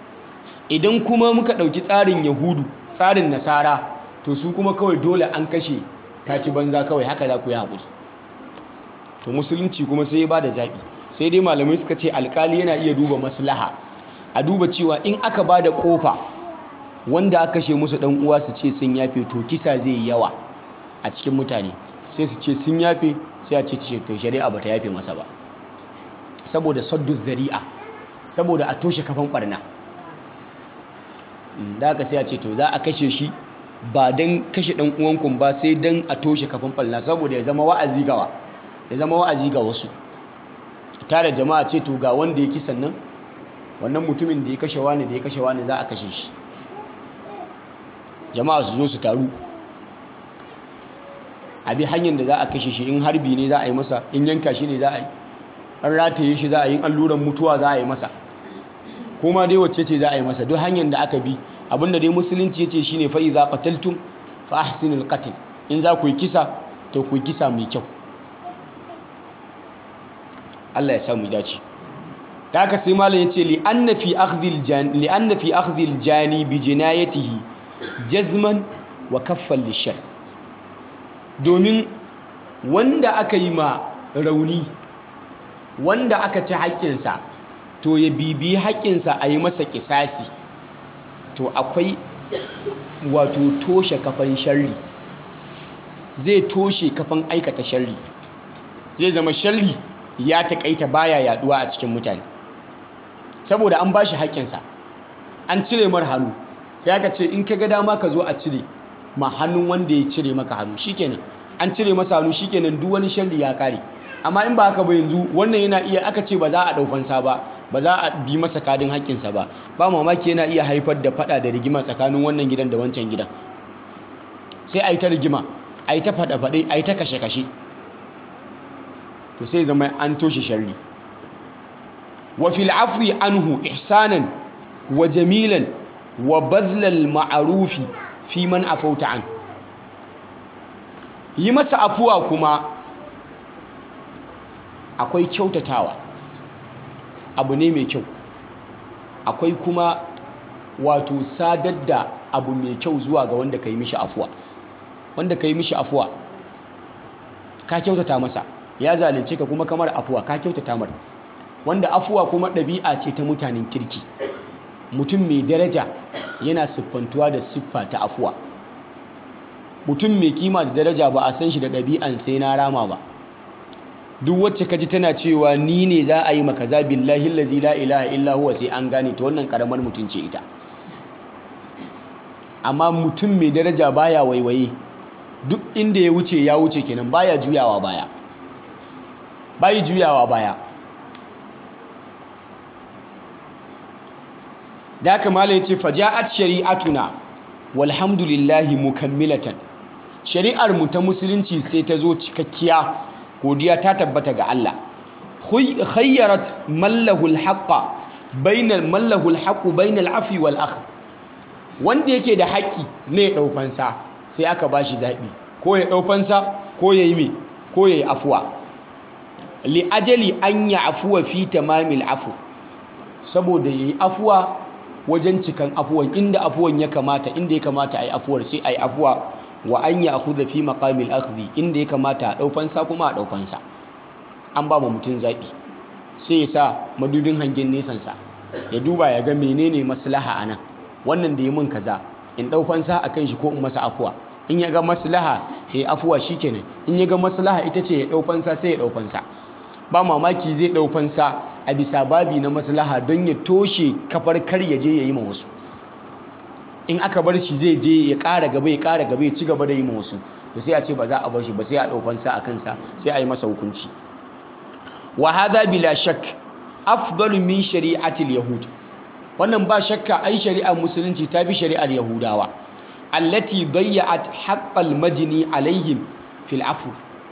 idan kuma muka ɗauki tsarin yahudu tsarin nasara to su kuma kawai dole an kashe ta ci banza kawai haka za ku yi haƙuri. To musulunci kuma sai ya ba da zaɓi, sai dai malamai suka ce alƙali yana iya duba maslaha, a duba cewa in aka ba da ƙofa wanda aka kashe musu ɗan uwa su ce sun yafe to kisa zai yi yawa a cikin mutane, sai su ce sun yafe, sai a ce to shari'a ba ta yafe masa ba saboda saddu zari'a, saboda a toshe kafan ɓarna. Da aka sai a ce to za a kashe shi ba don kashe ɗan uwankun ba sai don a toshe kafin ɓalla saboda ya zama wa'azi gawa ya zama wa'azi ga wasu tare jama'a ce to ga wanda ya kisan nan wannan mutumin da ya kashe wani da ya kashe wani za a kashe shi, jama'a su zo su taru a bi hanyar da za a kashe shi. In harbi ne za a yi masa, in yanka shi ne za a yi, an rataye shi za a yi, alluran mutuwa za a yi masa, kuma dai wacce ce za a yi masa, duk hanyar da aka bi. Abinda dai musulunci yace shine fa iza qataltum fa ahsinul qatl, in za ku yi kisa to ku yi kisa mai kyau. Allah ya samu dace. Ta haka sai malam yace li anna fi akhdhil jan li anna fi akhdhil jani bi jinayatihi jazman wa kaffal lishar, domin wanda aka yi ma rauni, wanda aka ci haƙƙinsa to ya bibi haƙƙinsa a yi masa kisasi, to akwai wato toshe kafan sharri, zai toshe kafan aikata sharri, zai zama sharri ya taƙaita baya yaduwa a cikin mutane saboda an bashi haƙƙinsa, an cire mar hannu, sai aka ce in ka ga dama ka zo a cire ma hannun wanda ya cire maka hannu, shikenan an cire masa hannu, shikenan duk wani sharri ya kare. Amma in ba haka ba yanzu wannan yana iya, aka ce ba za a ɗaufansa ba, ba za a bi masa kadin haƙƙinsa ba, ba mamaki yana iya haifar da faɗa da rigima tsakanin wannan gidan da wancan gidan, sai a yi ta rigima, a yi ta faɗa-faɗe, a yi ta kashe-kashe, to sai zama an toshe sharri. wa fil afwi anhu ihsanan wa jamilan wa bazlal ma'arufi fi man afauta an, yi masa afuwa kuma akwai kyautatawa, abu ne mai kyau, akwai kuma wato sadar da abu mai kyau zuwa ga wanda ka yi mishi afuwa. Wanda ka yi mishi afuwa ka kyautata masa, ya zalunce ka kuma kamar afuwa ka kyautata mar. Wanda afuwa kuma ɗabi'a ce ta mutanen kirki, mutum mai daraja yana siffantuwa da siffa ta afuwa. Mutum mai kima da daraja ba a san shi da ɗabi'an sai na rama ba. Duk wacce ka ji tana cewa ni ne za a yi maka za billahi allazi la ilaha illa huwa sai an gane ta, wannan karamar mutum ce ita. Amma mutum mai daraja baya waiwaye, duk inda ya wuce ya wuce kenan, baya juyawa baya bayi juyawa baya. Da haka mala ya ce faja'at shari'atuna walhamdulillahi mukammilatan, shari'ar mu ta musulunci sai ta zo cikakkiya, godiya ta tabbata ga Allah. Khayyarat mallahul haqqa bainal mallahul haqqu bainal afi wal akh, wanda yake da haƙƙi ne ya ɗau fansa, sai aka bashi zaɓi ko ya ɗau fansa ko ya yi me ko ya yi afuwa. Li ajali an ya afuwa fi tamamil afu, saboda ya yi afuwa wajen cikan afuwan, inda afuwan ya kamata, inda ya kamata a yi afuwar sai a yi afuwa. Wa an ya akhudha fi maqamil akhdhi, inda ya kamata a ɗau fansa kuma a ɗau fansa. An ba mu mutum zaɓi, sai ya sa madubin hangen nesansa ya duba ya ga menene maslaha a nan, wannan da ya mun kaza in ɗau fansa a kan shi ko in masa afuwa. In ya ga maslaha ya yi afuwa shikenan, in ya ga maslaha ita ce ya ɗau fansa sai ya ɗau fansa. Ba mamaki zai ɗau fansa a bisa babi na maslaha don ya toshe kafar kar ya je ya yi ma wasu. In aka bar shi zai je ya ƙara gaba ya ƙara gaba ya ci gaba da yi ma wasu, to sai a ce ba za a bar shi ba, sai a ɗau fansa a kansa, sai a yi masa hukunci. Wa hadha bila shak afdalu min shari'atil yahud, wannan ba shakka ai shari'ar musulunci ta fi shari'ar yahudawa, allati dayya'at haqqal majni alaihim fil afu.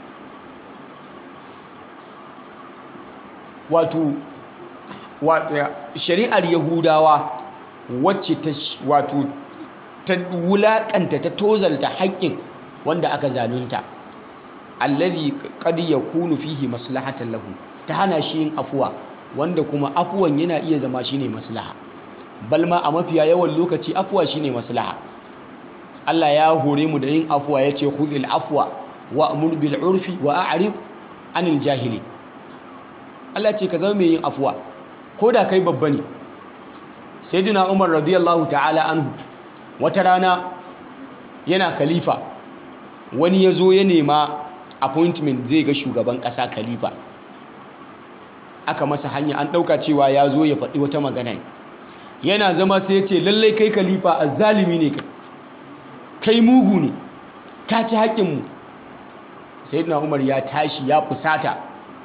Wato shari'ar yahudawa wacce ta wato ta wulakanta, ta tozalta haƙƙin wanda aka zalunta, allazi qad yakunu fihi maslahatan lahu, ta hana shi yin afuwa, wanda kuma afuwan yana iya zama shine maslaha. balma a mafiya yawan lokaci afuwa shine maslaha. Allah ya hore mu da yin afuwa, ya ce khudhil afwa wa'mur bil urfi wa a'rid anil jahili. Allah ce ka zama mai yin afuwa ko da kai babba ne. Sayyidina Umar radiyallahu ta'ala anhu wata rana yana khalifa, wani ya zo ya nema appointment zai ga shugaban ƙasa khalifa. Aka masa hanya, an ɗauka cewa ya zo ya faɗi wata magana ne. Yana zama sai ya ce lallai kai khalifa azzalimi ne kai, kai mugu ne, ka ci haƙƙinmu. Sayyidina Umar ya tashi ya fusata,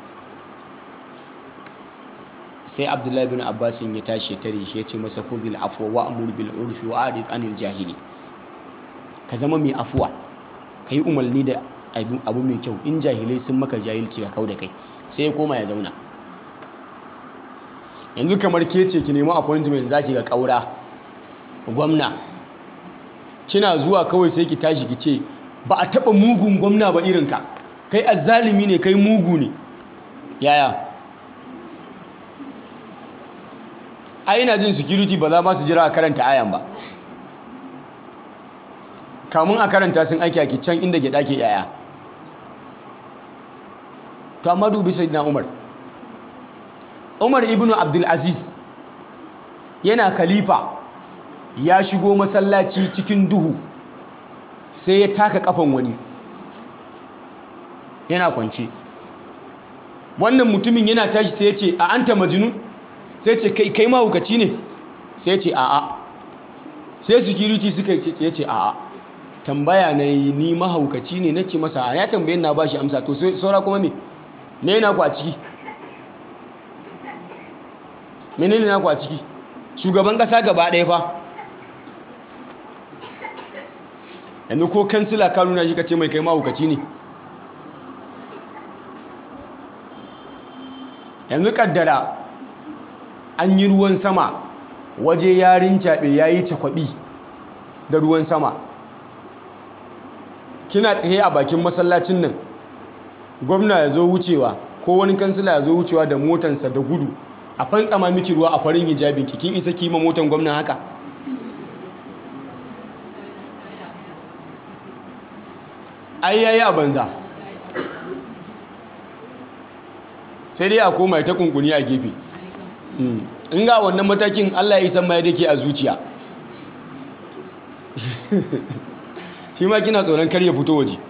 sai Abdullahi bin Abbas ya tashi ya tare shi ya ce masa khudhil afwa wa'mur bil urfi wa a'rid anil jahili. Ka zama mai afuwa, ka yi umarni da abu mai kyau, in jahilai sun maka jahilci ka kau da kai. Sai ya koma ya zauna. Yanzu kamar ke ce ki nemi appointment za ki ga ƙaura gwamna, kina zuwa kawai sai ki tashi ki ce ba a taɓa mugun gwamna ba irinka, kai azzalimi ne, kai mugu ne. Yaya? Ai ina jin security ba za ma su jira a karanta ayan ba, kamun a karanta sun aiki aki can inda gyaɗa ke yaya. To amma dubi sayyidina Umar Umar ibn Abdul Aziz yana khalifa, ya shigo masallaci cikin duhu sai ya taka kafan wani yana kwance. Wannan mutumin yana tashi sai ya ce a anta majnun, sai ce kai kai mahaukaci ne, sai ce a'a. Sai security suka ce ya ce a'a, tambaya na yi ni mahaukaci ne, na ce masa ya tambaye na ba shi amsa, to saura kuma me me yana ku a ciki, menene na ku a ciki? Shugaban kasa gaba ɗaya fa. Yanzu ko kansila ka nuna shi ka ce mai kai mahaukaci ne. Yanzu kaddara an yi ruwan sama, waje ya rincaɓe ya yi cakwaɓi da ruwan sama, kina tsaye a bakin masallacin nan, gwamna ya zo wucewa ko wani kansila ya zo wucewa da motansa da gudu, a fantsama miki ruwa a farin hijabinki, kin isa kima motan gwamna haka? Ai yayi a banza, sai dai a koma ta kunkuni a gefe. In ga wannan matakin Allah ya isan ma ya dake a zuciya. Shi ma kina tsoron kar ya fito waje.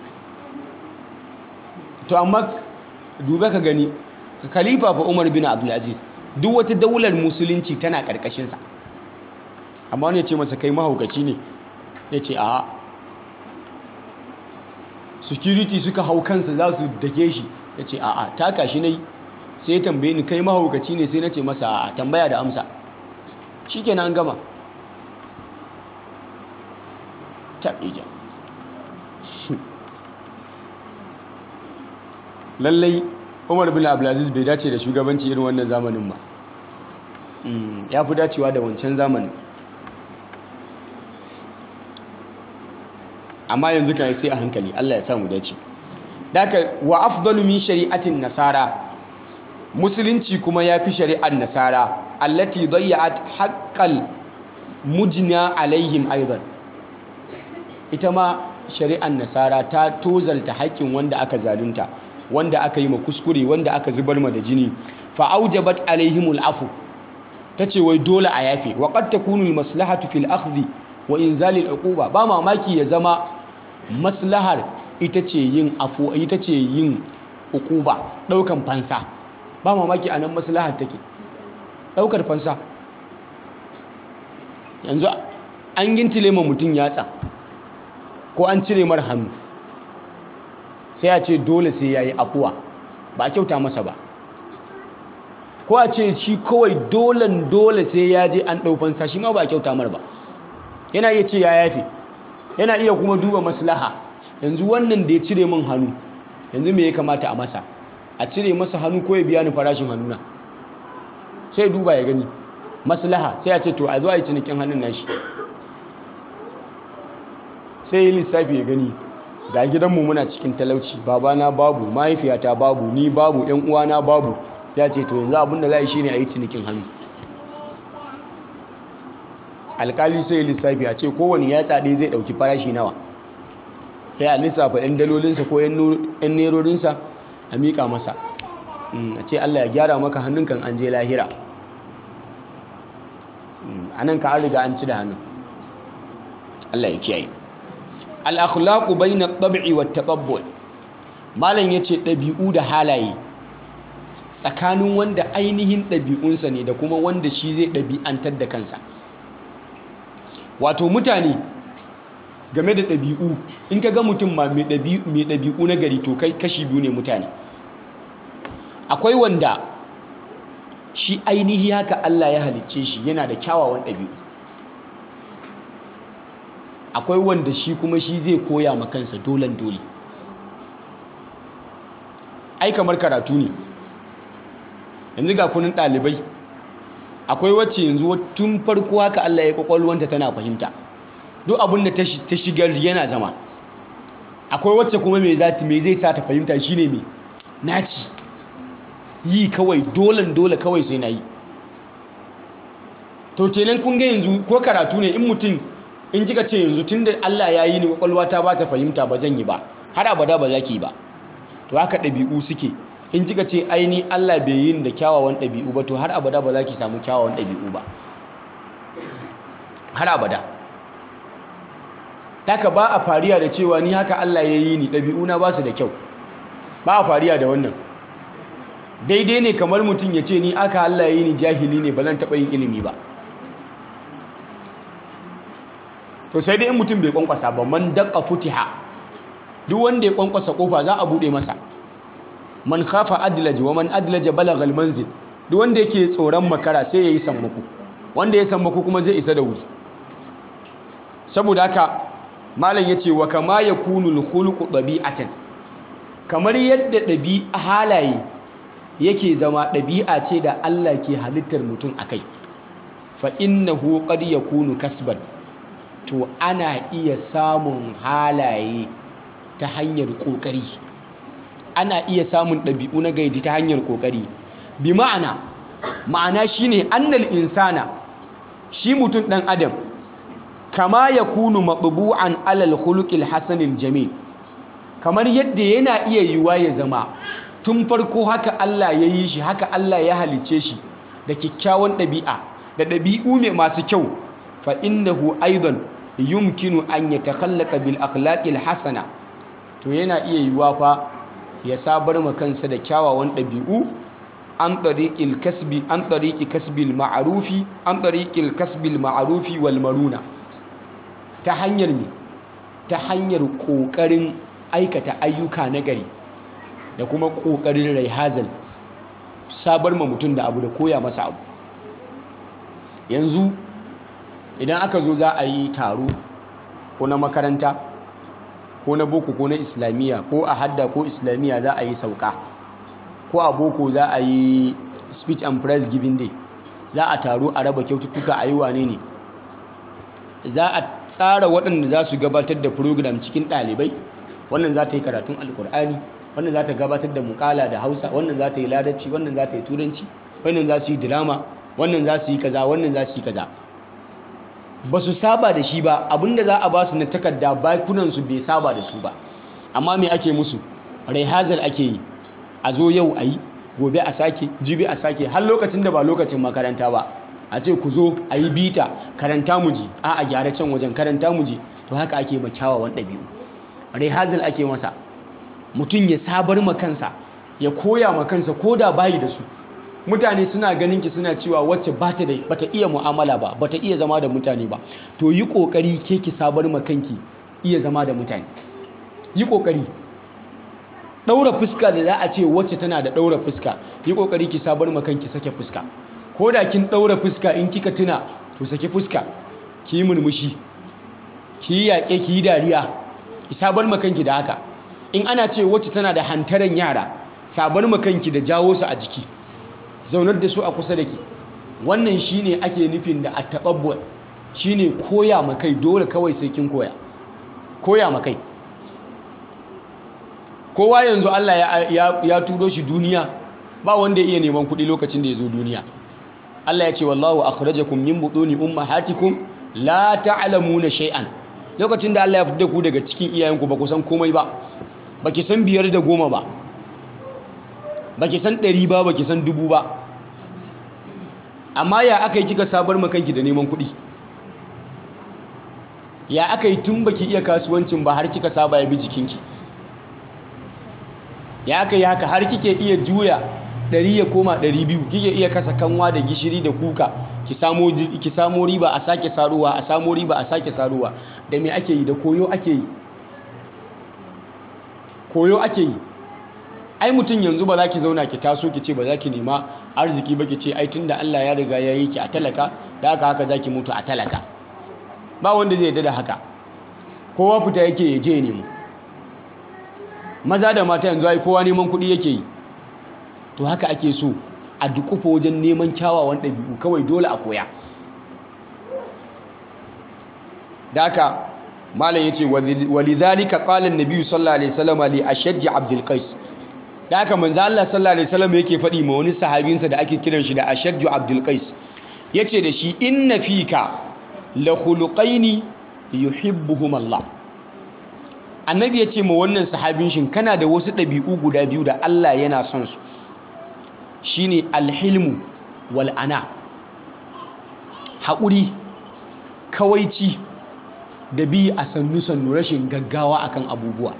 To amma duba ka gani, khalifa fa Umar bin Abdul Aziz, duk wata daular musulunci tana karkashin sa. Amma wani ya ce masa kai mahaukaci ne, ya ce a'a. Security suka hau kansa za su dake shi, ya ce a'a, taka shi nayi. Sai ya tambaye ni kai mahaukaci ne, sai na ce masa a'a, tambaya da amsa. Shikenan an gama. Taɓija. Lallai Umar bin Abdulaziz bai dace da shugabanci irin wannan zamanin ba. Ya fi dacewa da wancan zamanin. Amma yanzu kan sai a hankali, Allah ya samu dace. Daka wa afdalu min shari'atin nasara, musulunci kuma ya fi shari'ar nasara, allati dayya'at haqqal mujna alaihim aidan. Ita ma shari'ar nasara ta tozalta haƙƙin wanda aka zalunta, wanda aka yi ma kuskure, wanda aka zubar ma da jini. Fa aujabat alaihimul afu, tace wai dole a yafe. Wa qad takunu al maslahatu fil akhdhi wa inzalil uquba. Ba mamaki ya zama maslahar ita ce yin afu, ita ce yin uquba, daukan fansa. Ba mamaki anan maslahar take, daukar fansa. Yanzu an gintile ma mutum yatsa ko an cire mar hannu, sai a ce dole sai yayi afuwa, ba a kyauta masa ba. Ko a ce shi kawai dolen dole sai ya je an ɗau fansa, shi ma ba a kyauta mar ba. Yana iya ce ya yafe, yana iya kuma duba maslaha. Yanzu wannan da ya cire min hannu, yanzu me ya kamata a masa? A cire masa hannu ko ya biya ni farashin hannuna? Sai duba ya gani maslaha, sai a ce to a zo a yi cinikin hannun nashi. Sai yi lissafi ya gani, ga gidanmu muna cikin talauci, babana babu, mahaifiyata babu, ni babu, yan uwana babu. Ya ce to yanzu abin da za a yi shine a yi cinikin hannu. alkali sai lissafi a ce kowane yatsa ɗaya zai ɗauki farashi nawa, sai a lissafa 'yan dalolinsa ko 'yan nerorinsa a miƙa masa, a ce Allah ya gyara maka hannun kan an je lahira, a nan ka an riga an ci da hannun. Allah ya kiyaye. al-akhlaqu bayna at-tab'i wat-taqabbul, malam yace ɗabi'u da halaye tsakanin wanda ainihin ɗabi'unsa ne da kuma wanda shi zai ɗabi'antar da kansa. Wato mutane game da ɗabi'u, in ka ga mutum ma mai ɗabi'u na gari to kai kashi biyu ne mutane. Akwai wanda shi ainihi haka Allah ya halicce shi yana da kyawawan ɗabi'u, akwai wanda shi kuma shi zai koya ma kansa dolan dole. Ai kamar karatu ne, yanzu ga kunin ɗalibai, akwai wacce yanzu tun farko haka Allah ya kwakwalwanta tana fahimta, duk abin da ta shigar yana zama. Akwai wacce kuma me zai sa ta fahimta shine me naci, yi kawai dolan dole kawai sai na yi. To kenan kun ga yanzu ko karatu ne, in mutum in kika ce yanzu tunda Allah ya yi ni kwakwalwata ba ta fahimta ba zan yi ba, har abada ba za ki yi ba. To haka ɗabi'u suke, in kika ce aini Allah bai yi da kyawawan ɗabi'u ba to har abada ba za ki samu kyawawan ɗabi'u ba, har abada. Taka ba a fariya da cewa ni haka Allah ya yi ni ɗabi'una ba su da kyau, ba a fariya da wannan. Daidai ne kamar mutum ya ce ni aka Allah ya yi ni jahili ne ba zan taɓa yin ilimi ba. To sai dai in mutum bai kwankwasa ba, man daqqa futiha, duk wanda ya kwankwasa kofa za a bude masa. Man khafa adlaja wa man adlaja balagha almanzil, duk wanda yake tsoron makara sai yayi sammako, wanda ya sammako kuma zai isa da wuri. Saboda haka malam yace wa kama yakunu alkhuluqu dabi'atan, kamar yadda dabi'a halaye yake zama dabi'a ce da Allah ke halittar mutum akai, fa innahu qad yakunu kasban, to ana iya samun halaye ta hanyar ƙoƙari, ana iya samun ɗabi'u na gaidi ta hanyar ƙoƙari. Bi ma'ana, ma'ana shine annal insana, shi mutum ɗan adam, kama ya kunu matbu'an alal khuluqil hasanil jamil, kamar yadda yana iya yiwuwa ya zama tun farko haka Allah ya yi shi, haka Allah ya halicce shi da kyakkyawan ɗabi'a da ɗabi'u mai masu kyau, fa innahu aidan yumkinu an yatakhallaqa bil akhlaqil hasana, to yana iya yiwuwa fa ya sabar ma kansa da kyawawan ɗabi'u an tariqil kasbi an tariqi kasbil ma'rufi an tariqil kasbil ma'rufi wal maruna, ta hanyar me ta hanyar kokarin aikata ayyuka na gari da kuma kokarin raihazal, sabar ma mutum da abu da koya masa abu. Yanzu idan aka zo za a yi taro ko na makaranta ko na boko ko na islamiyya, ko a hadda ko islamiyya za a yi sauka, ko a boko za a yi speech and prize giving day, za a taro a raba kyaututtuka a yi wane ne, za a tsara waɗanda za su gabatar da program cikin ɗalibai, wannan za ta yi karatun alkur'ani, wannan za ta gabatar da muƙala da hausa, wannan za ta yi ladarci, wannan za ta yi turanci, wannan za su yi drama, wannan za su yi kaza, wannan za su yi kaza. Ba su saba da shi ba, abinda za a ba su na takarda bakunansu bai saba da su ba, amma me ake musu? Raihazal ake yi, a zo yau a yi, gobe a sake, jibi a sake, har lokacin da ba lokacin makaranta ba a ce ku zo a yi bita, karanta mu ji, a a gyara can wajen karanta mu ji. To haka ake ma kyawawan ɗabi'u, raihazal ake masa, mutum ya sabar ma kansa, ya koya ma kansa ko da bayi da su. Mutane suna ganin ki suna cewa wacce bata da bata iya mu'amala ba, bata iya zama da mutane ba, to yi kokari ke ki sabar ma kanki iya zama da mutane. Yi kokari. Daura fuska da za a ce wacce tana da daura fuska, yi kokari ki sabar ma kanki sake fuska. Ko da kin daura fuska in kika tuna, to sake fuska, ki yi murmushi, ki yi yaƙe, ki yi dariya, ki sabar ma kanki da haka. In ana ce wacce tana da hantaran yara, sabar ma kanki da jawo su a jiki, zaunar da su a kusa da ke. Wannan shine ake nufin da at-taqabbul, shine koya ma kai, dole kawai sai kin koya, koya ma kai. Kowa yanzu Allah ya, ya, ya turo shi duniya, ba wanda ya iya neman kuɗi lokacin da ya zo duniya. Allah ya ce wallahu akhrajakum min butuni ummahatikum la ta'lamuna shay'an lokacin da Allah ya fitar da ku daga cikin iyayenku ba ku san komai ba baki san biyar da goma ba baki san ɗari ba baki san dubu ba amma ya aka yi kika sabar makanki da neman kuɗi ya aka yi tun baki iya kasuwancin ba har kika saba ya bi jikinki ya aka yi haka har kike iya juya ɗari ya koma ɗari biyu kike iya kasa kanwa da gishiri da kuka ki samo ki samo riba a sake saruwa a samo riba a sake saruwa da me ake yi da koyo ake yi koyo ake yi ai mutum yanzu ba za ki zauna ki taso ki ce ba za ki nema arziki ba ki ce ai tunda Allah ya riga ya yi ki a talaka da haka haka za ki mutu a talaka ba wanda zai yarda da haka kowa fita yake ya je nemo maza da mata yanzu ai kowa neman kuɗi yake yi to haka ake so a dukufa wajen neman kyawawan ɗabi'u kawai dole a koya da haka malam yace walidhalika qala an-nabi sallallahu alaihi wasallam li ashajj abdul qais da haka manzo Allah sallallahu alaihi wasallam yake faɗi ma wani sahabinsa da ake kiran shi da ashajj abdul qais yace da shi inna fika la khuluqaini yuhibbuhum Allah annabi yace ma wannan sahabin shin kana da wasu ɗabi'u guda biyu da Allah yana son su shine alhilmu wal ana haƙuri kawaici da bi a sannu-sannu rashin gaggawa akan abubuwa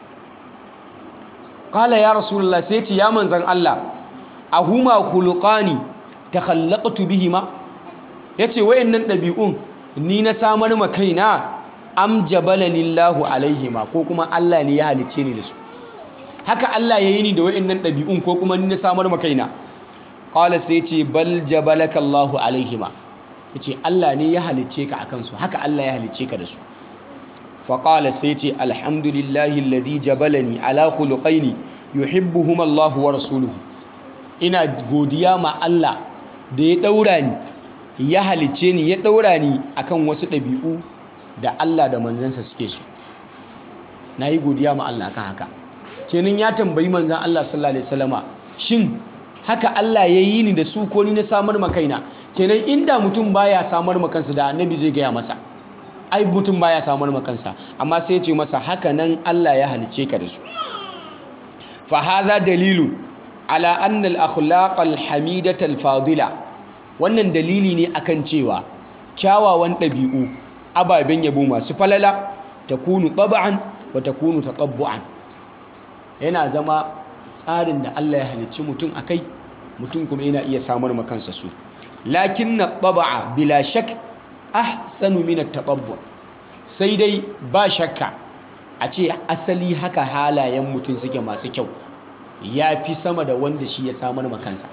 qala ya rasulullah sai ce ya manzan Allah ahuma khuluqani takhallaqtu bihima yace wayannan dabi'un ni na samar ma kaina am jabalani Allahu alaihima ko kuma Allah ne ya halice ni da su haka Allah yayi ni da wayannan dabi'un ko kuma ni na samar ma kaina qala sai ce bal jabalaka Allahu alaihima yace Allah ne ya halice ka akan su haka Allah ya halice ka da su fa qala sai ce alhamdulillahi alladhi jabalani ala khuluqaini yuhibbuhuma Allahu wa rasuluhu ina godiya ma Allah da ya daura ni ya halice ni ya daura ni akan wasu dabi'u da Allah da manzansa suke so nayi godiya ma Allah akan haka kenan ya tambayi manzan Allah sallallahu alaihi wasallama shin haka Allah ya yi ni da su ko ni na samar ma kaina kenan inda mutum baya samar ma kansa da annabi zai gaya masa ai mutum baya samar ma kansa amma sai ya ce masa haka nan Allah ya halice ka da su fa hadha dalilu ala anna al akhlaq al hamidata al fadila wannan dalili ne akan cewa kyawawan dabi'u ababen yabo masu falala takunu tab'an wa takunu tatabbu'an yana zama tsarin da Allah ya halicci mutum a kai mutum kuma yana iya samar ma kansa su lakin na taba'a bila shak ahsanu min at-tatabbu sai dai ba shakka a ce asali haka halayen mutum suke masu kyau ya fi sama da wanda shi ya samar ma kansa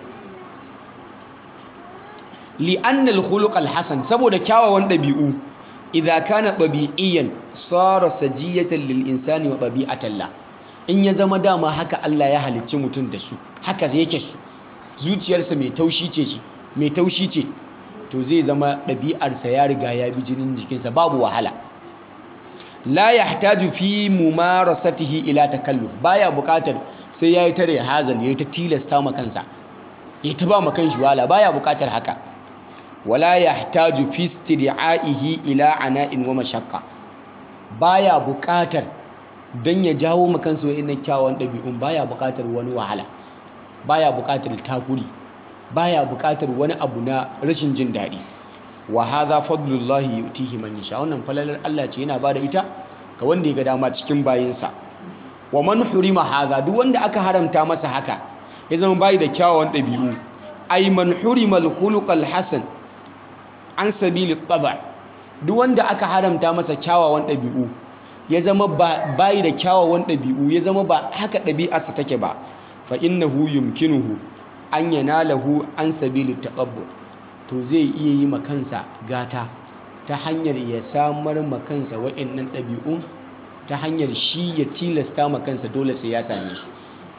li anna al-khuluq al-hasan saboda kyawawan dabi'u idza kana tabi'iyan sara sajiyatan lil insani wa tabi'atan la in ya zama dama haka Allah ya halicci mutum da su haka yake su zuciyarsa mai taushi ce shi mai taushi ce to zai zama ɗabi'arsa ya riga ya bi jinin jikinsa babu wahala la yahtaju fi mumarasatihi ila takalluf baya buƙatar sai yayi tare hazal yayi ta tilasta ma kansa yayi ta ba ma kanshi wahala baya buƙatar haka wala yahtaju fi istid'aihi ila ana'in wa mashaqqa baya buƙatar don ya jawo makansu wa'innan kyawun ɗabi'un baya buƙatar wani wahala baya buƙatar takuri baya buƙatar wani abu na rashin jin daɗi wa hadha fadlullahi yutihi man yasha wannan falalar Allah ce yana bada ita ga wanda ya ga dama cikin bayinsa wa man hurima hadha duk wanda aka haramta masa haka ya zama bayi da kyawun ɗabi'u ay man hurima al-khuluq al-hasan an sabili at-tab' duk wanda aka haramta masa kyawawan ɗabi'u ya zama bayi da kyawawan ɗabi'u ya zama ba haka ɗabi'arsa take ba fa innahu yumkinuhu an yanalahu an sabili taqabbul to zai iya yi makansa gata ta hanyar ya samar makansa wa'annan ɗabi'un ta hanyar shi ya tilasta makansa dole sai ya same su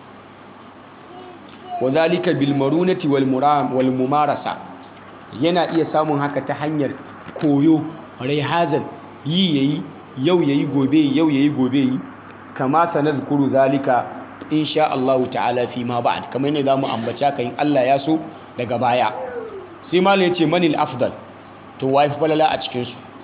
wadhalika bil marunati wal muram wal mumarasa yana iya samun haka ta hanyar koyo raihazan yi yayi yau yayi gobe yau yayi gobe yi kama sanadkuru zalika insha Allah ta'ala fi ma ba'd kamar ne zamu ambace ka in Allah ya so daga baya sai malai yace manil afdal to wai falala a cikin su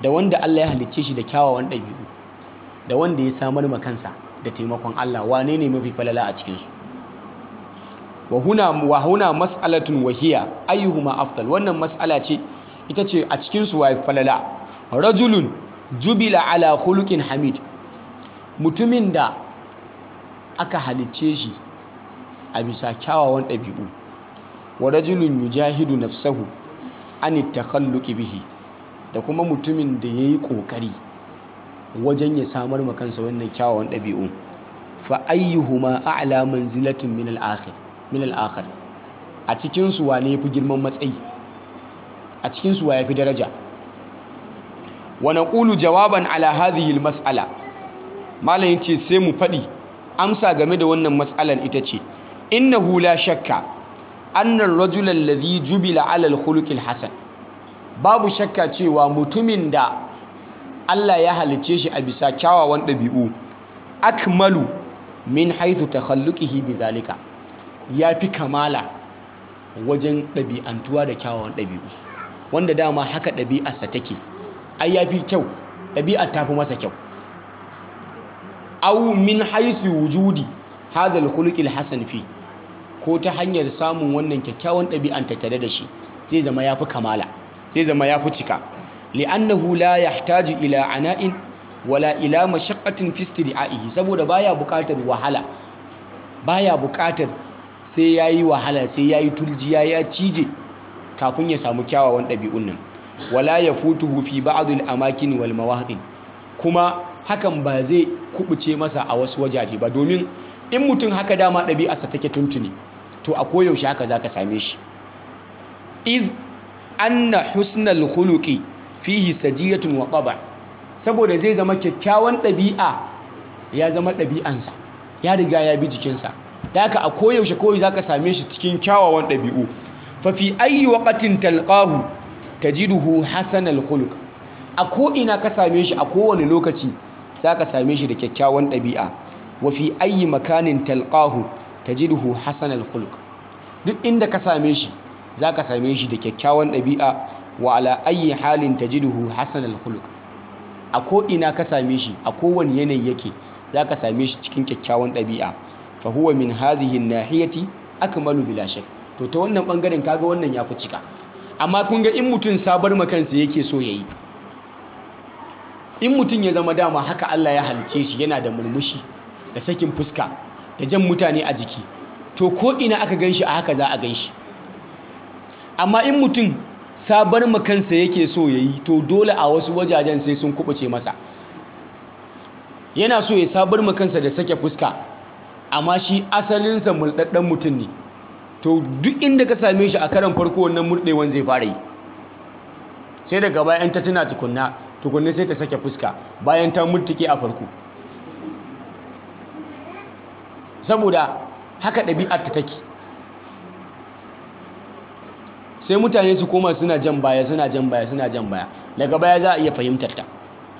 da wanda Allah ya halicce shi da kyawawan ɗabi'u da wanda ya samar ma kansa da taimakon Allah, wane ne mafi falala a cikinsu? wa huna wa huna mas'alatun wahiya ayyuhuma afdal, wannan mas'ala ce ita ce a cikinsu wa falala. Rajulun jubila ala khuluqin hamid, mutumin da aka halicce shi a bisa kyawawan ɗabi'u. Wa rajulun yujahidu nafsahu an takhalluqi bihi, da kuma mutumin da yayi kokari wajen ya samar ma kansa wannan kyawawan ɗabi'u. Fa ayyuhuma a'la manzilatin min al-akhir min al-akhir, a cikin su wane yafi girman matsayi, a cikin su wa yafi daraja? Wa naqulu jawaban ala hadhihi al-mas'ala, malam yace sai mu faɗi amsa game da wannan mas'alar ita ce, innahu la shakka anna ar-rajula alladhi jubila ala al-khuluq al-hasan, babu shakka cewa mutumin da Allah ya halicce shi a bisa kyawawan ɗabi'u, akmalu min haythu takhalluqihi bidhalika, yafi kamala wajen ɗabi'antuwa da kyawawan ɗabi'u, wanda dama haka ɗabi'arsa take, ai yafi kyau, ɗabi'ar tafi masa kyau. Aw min haythu wujudi hadha al-khuluq al-hasan fi, ko ta hanyar samun wannan kyakkyawan ɗabi'an tattare da shi zai zama yafi kamala, zai zama yafi cika. Li'annahu la yahtaju ila ana'in wala ila mashaqqatin fi istid'a'ihi, saboda baya buƙatar wahala, baya buƙatar sai yayi wahala, sai yayi turjiya ya cije kafin ya samu kyawawan ɗabi'un nan. Wala yafutuhu fi ba'd al-amakin wal mawaqin, kuma hakan ba zai kubuce masa a wasu wajaje ba, domin in mutum haka dama ɗabi'arsa take tuntuni, to a koyaushe haka zaka same shi. Iz anna husnal khuluqi fihi sajiyatun wa taba, saboda zai zama kyakkyawan ɗabi'a ya zama ɗabi'ansa, ya riga ya bi jikinsa, da haka a koyaushe kawai zaka same shi cikin kyawawan ɗabi'u. Fa fi ayyi waqtin talqahu tajiduhu hasanal khuluq, a ko ina ka same shi a kowane lokaci zaka same shi da kyakkyawan ɗabi'a. Wa fi ayyi makanin talqahu tajiduhu hasanal khuluq, duk inda ka same shi zaka same shi da kyakkyawan ɗabi'a. Wa ala ayyi halin tajiduhu hasanal khuluq, a ko ina ka same shi a kowane yanayi yake zaka same shi cikin kyakkyawan ɗabi'a. Fa huwa min hadhihi an-nahiyati akmalu bila shak, to ta wannan bangaren kaga wannan yafi cika. Amma kun ga in mutum sabar makansa yake so yayi, in mutum ya zama dama haka Allah ya halice shi, yana da murmushi da sakin fuska da jan mutane a jiki, to ko ina aka ganshi a haka za a ganshi. Amma in mutum sabar makansa yake so yayi, to dole a wasu wajajen sai sun kubuce masa. Yana so ya sabar makansa da sake fuska, amma shi asalinsa mulɗaɗɗen mutum ne, to duk inda ka same shi a karan farko wannan murɗewan zai fara yi, sai daga bayan ta tuna tukunna tukunna sai ta sake fuska bayan ta murtuke a farko, saboda haka ɗabi'ar ta take. Sai mutane su koma suna jan baya suna jan baya suna jan baya, daga baya za a iya fahimtar ta.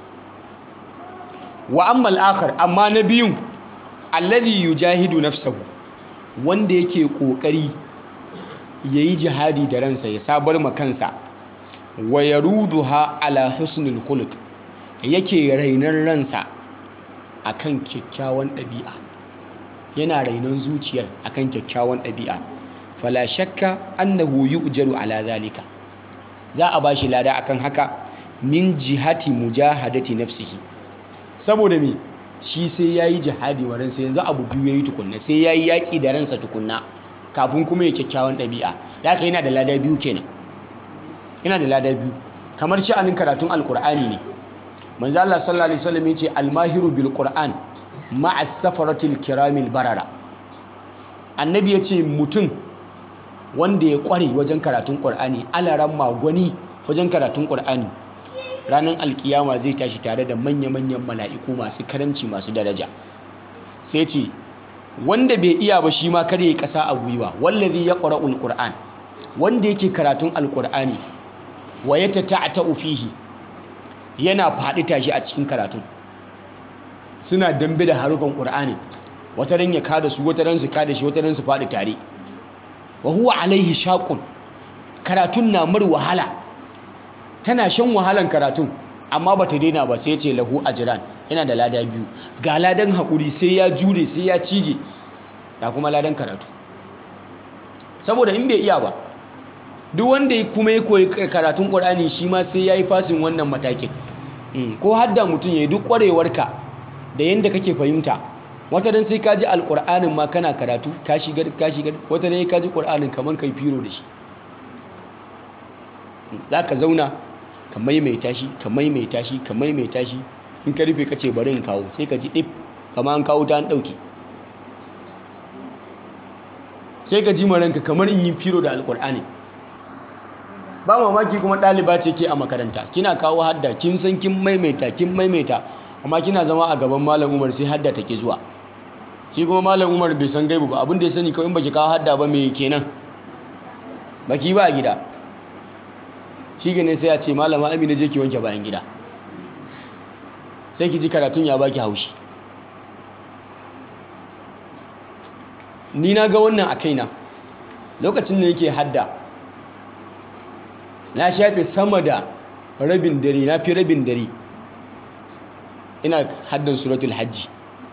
Wa ammal akhar, amma na biyun, alladhi yujahidu nafsahu, wanda yake kokari yayi jihadi da ransa, ya sabar ma kansa. Wa yaruduha ala husnul khuluq, yake rainan ransa akan kyakkyawan ɗabi'a, yana rainan zuciyar akan kyakkyawan ɗabi'a. Fala shakka annahu yu'jaru ala zalika, za a bashi lada akan haka, min jihati mujahadati nafsihi, saboda me shi sai yayi jihadi wa ransa. Yanzu abu biyu yayi tukunna, sai yayi yaki da ransa tukunna kafin kuma ya kyakkyawan ɗabi'a, da haka yana da lada biyu kenan, yana da lada biyu. Kamar sha'anin karatun alqur'ani ne, manzo Allah sallallahu alaihi wasallam yace almahiru bil qur'an ma'a safaratil kiramil barara. Annabi yace mutum wanda ya kware wajen karatun qur'ani, alaran magwani wajen karatun qur'ani, ranar alkiyama zai tashi tare da manya-manyan mala'iku masu karamci masu daraja. Sai ce wanda bai iya ba shi ma kare ya kasa a gwiwa, wallazi yaqra'ul qur'an, wanda yake karatun alqur'ani wa yatata'atu fihi, yana faɗi tashi a cikin karatun, suna dambe da harufan qur'ani, wata ran ya kada su, wata ran su kada shi, wata ran su faɗi tare. Wa huwa alaihi shaqun, karatun na mar wahala, tana shan wahalan karatun, amma bata daina ba sai ya ce lahu ajran, yana da lada biyu, ga ladan haƙuri sai ya jure sai ya cije, da kuma ladan karatu. Saboda in bai iya ba, duk wanda kuma ya koyi karatun Qur'ani shi ma sai yayi fasin wannan matakin. Ko hadda mutum yayi duk ƙwarewarka da yanda kake fahimta, wata dan sai ka ji alƙur'anin ma kana karatu ka shigar ka shigar wata dan ka ji ƙur'anin kaman kai firo da shi. Zaka zauna ka maimaita shi ka maimaita shi ka maimaita shi, in ka rufe ka ce bari in kawo sai ka ji dip kamar an kawo ta an ɗauke, sai ka ji maranka kamar in yi firo da alƙur'ani. Ba mamaki kuma ɗaliba ce ke a makaranta, kina kawo hadda kin san kin maimaita kin maimaita, amma kina zama a gaban Malam Umar sai hadda take zuwa. Shi kuma Malam Umar bai san gaibu ba, abin da ya sani kawai in baki kawo hadda ba me kenan, baki ba a gida. Shi ne sai ya ce Malama Amina je ki wanke bayan gida, sai ki ji karatun ya baki haushi. Ni na ga wannan a kaina lokacin da yake hadda, na shafe sama da rabin dare, na fi rabin dare ina haddan suratul hajji.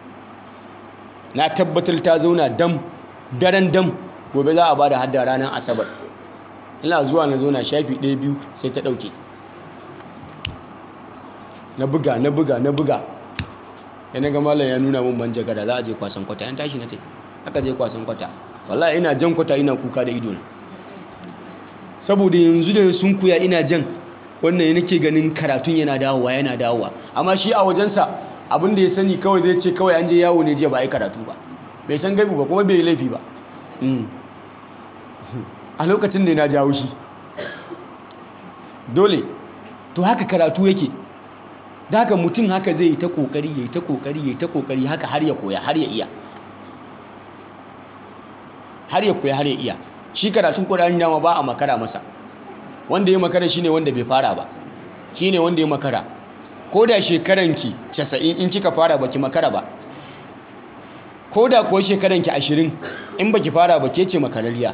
Na tabbatar ta zauna dam daren dam, gobe za a bada hadda ranar asabar. Ina zuwa na zo na shafi ɗaya biyu sai ta ɗauke. Na buga na buga na buga, yana ga malam ya nuna mun manjagara za a je kwasan kwata, yan tashi na tai aka je kwasan kwata. Wallahi ina jan kwata ina kuka da ido na, saboda yanzu da sun kuya ina jan wannan nake ganin karatun yana dawowa yana dawowa. Amma shi a wajensa abin da ya sani kawai zai ce kawai an je yawo ne jiya ba a yi karatu ba, bai san gaibu ba kuma bai yi laifi ba. A lokacin da na jawo shi dole. To haka karatu yake, da haka mutum haka zai yi ta kokari ya yi ta kokari ya yi ta kokari haka har ya koya har ya iya, har ya koya har ya iya. Shi karatun Qur'ani dama ba a makara masa. Wanda ya makara shine wanda bai fara ba, shine wanda ya makara. Ko da shekaranki casa'in in kika fara baki makara ba, ko da kuwa shekaranki ashirin in baki fara ba ke ce makarariya.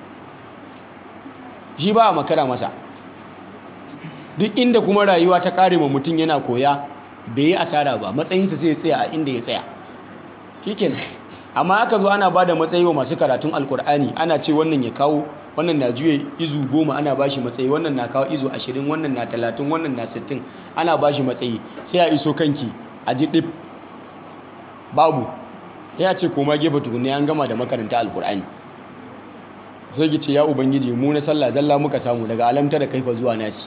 Shi ba a makara masa. Duk inda kuma rayuwa ta kare ma mutum yana koya bai yi asara ba, matsayinsa sai ya tsaya a inda ya tsaya shikenan. Amma aka zo ana ba da matsayi wa masu karatun alkur'ani, ana ce wannan ya kawo, wannan na juya izu goma ana ba shi matsayi, wannan na kawo izu ashirin, wannan na talatin, wannan na sittin, ana ba shi matsayi. Sai a iso kanki a ji ɗif babu, sai a ce koma gefe tukunne an gama da makaranta alkur'ani. Sai ki ce ya ubangiji mu na sallah zalla muka samu daga alamta da kaifa zuwa nasi.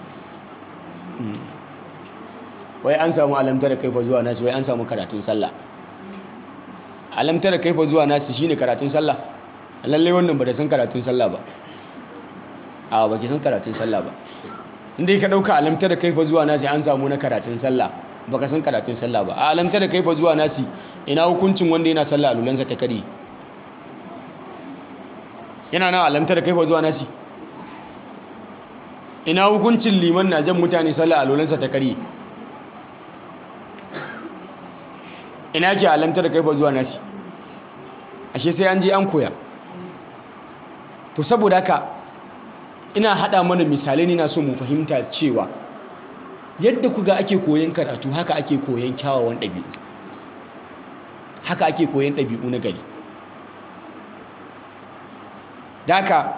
Wai an samu alamta da kaifa zuwa nasi, wai an samu karatun sallah. Alamta da kaifa zuwa nasi shine karatun sallah? Lalle wannan ba da san karatun sallah ba. A ba ki san karatun sallah ba. Inda ka dauka alamta da kaifa zuwa nasi an samu na karatun sallah, baka san karatun sallah ba. A alamta da kaifa zuwa nasi ina hukuncin wanda yana sallah alulansa ta kare? Yana nan alamta da kaifa zuwa nasi? Ina hukuncin liman na jan mutane sallah alulansa ta kare? Ina ke alamta da kaifa zuwa nasi? Ashe sai an je an koya. To saboda haka ina hada mana misalai ne, na so mu fahimta cewa yadda kuga ake koyon karatu haka ake koyon kyawawan ɗabi'u, haka ake koyon ɗabi'u na gari. Daka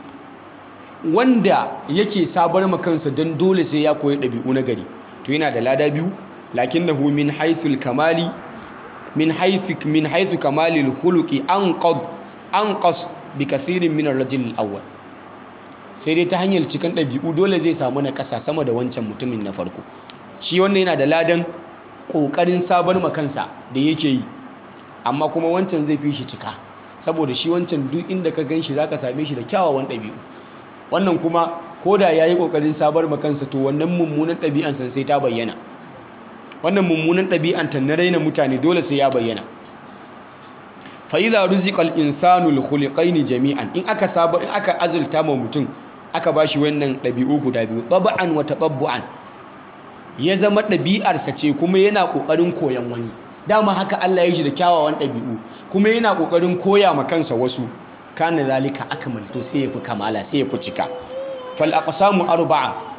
wanda yake sabar makansa don dole sai ya koyi ɗabi'u na gari to yana da lada biyu, lakinnahu min haythul kamali min haythu min haythu kamalil khuluqi anqad anqas bi kathirin min ar-rajul al-awwal. Sai dai ta hanyar cikin ɗabi'u dole zai samu na ƙasa sama da wancan mutumin na farko. Shi wannan yana da ladan ƙoƙarin sabar makansa da yake yi, amma kuma wancan zai fi shi cika, saboda shi wancan duk inda ka gan shi za ka same shi da kyawawan ɗabi'u. Wannan kuma ko da ya yi ƙoƙarin sabar makansa to wannan mummunan ɗabi'ansa sai ta bayyana. Wannan mummunan ɗabi'anta na raina mutane dole sai ya bayyana. Fa idza ruziqal insanu al-khuliqaini jami'an, in aka sabar in aka azulta ma mutum aka bashi wannan ɗabi'u guda biyu, taba'an wa tatabbu'an, ya zama ɗabi'arsa ce kuma yana ƙoƙarin koyan wani. Dama haka Allah ya ji da kyawawan ɗabi'u kuma yana ƙoƙarin koya ma kansa wasu, kana zalika akmal, to sai ya fi kamala sai ya fi cika. Fal aqsamu arba'a,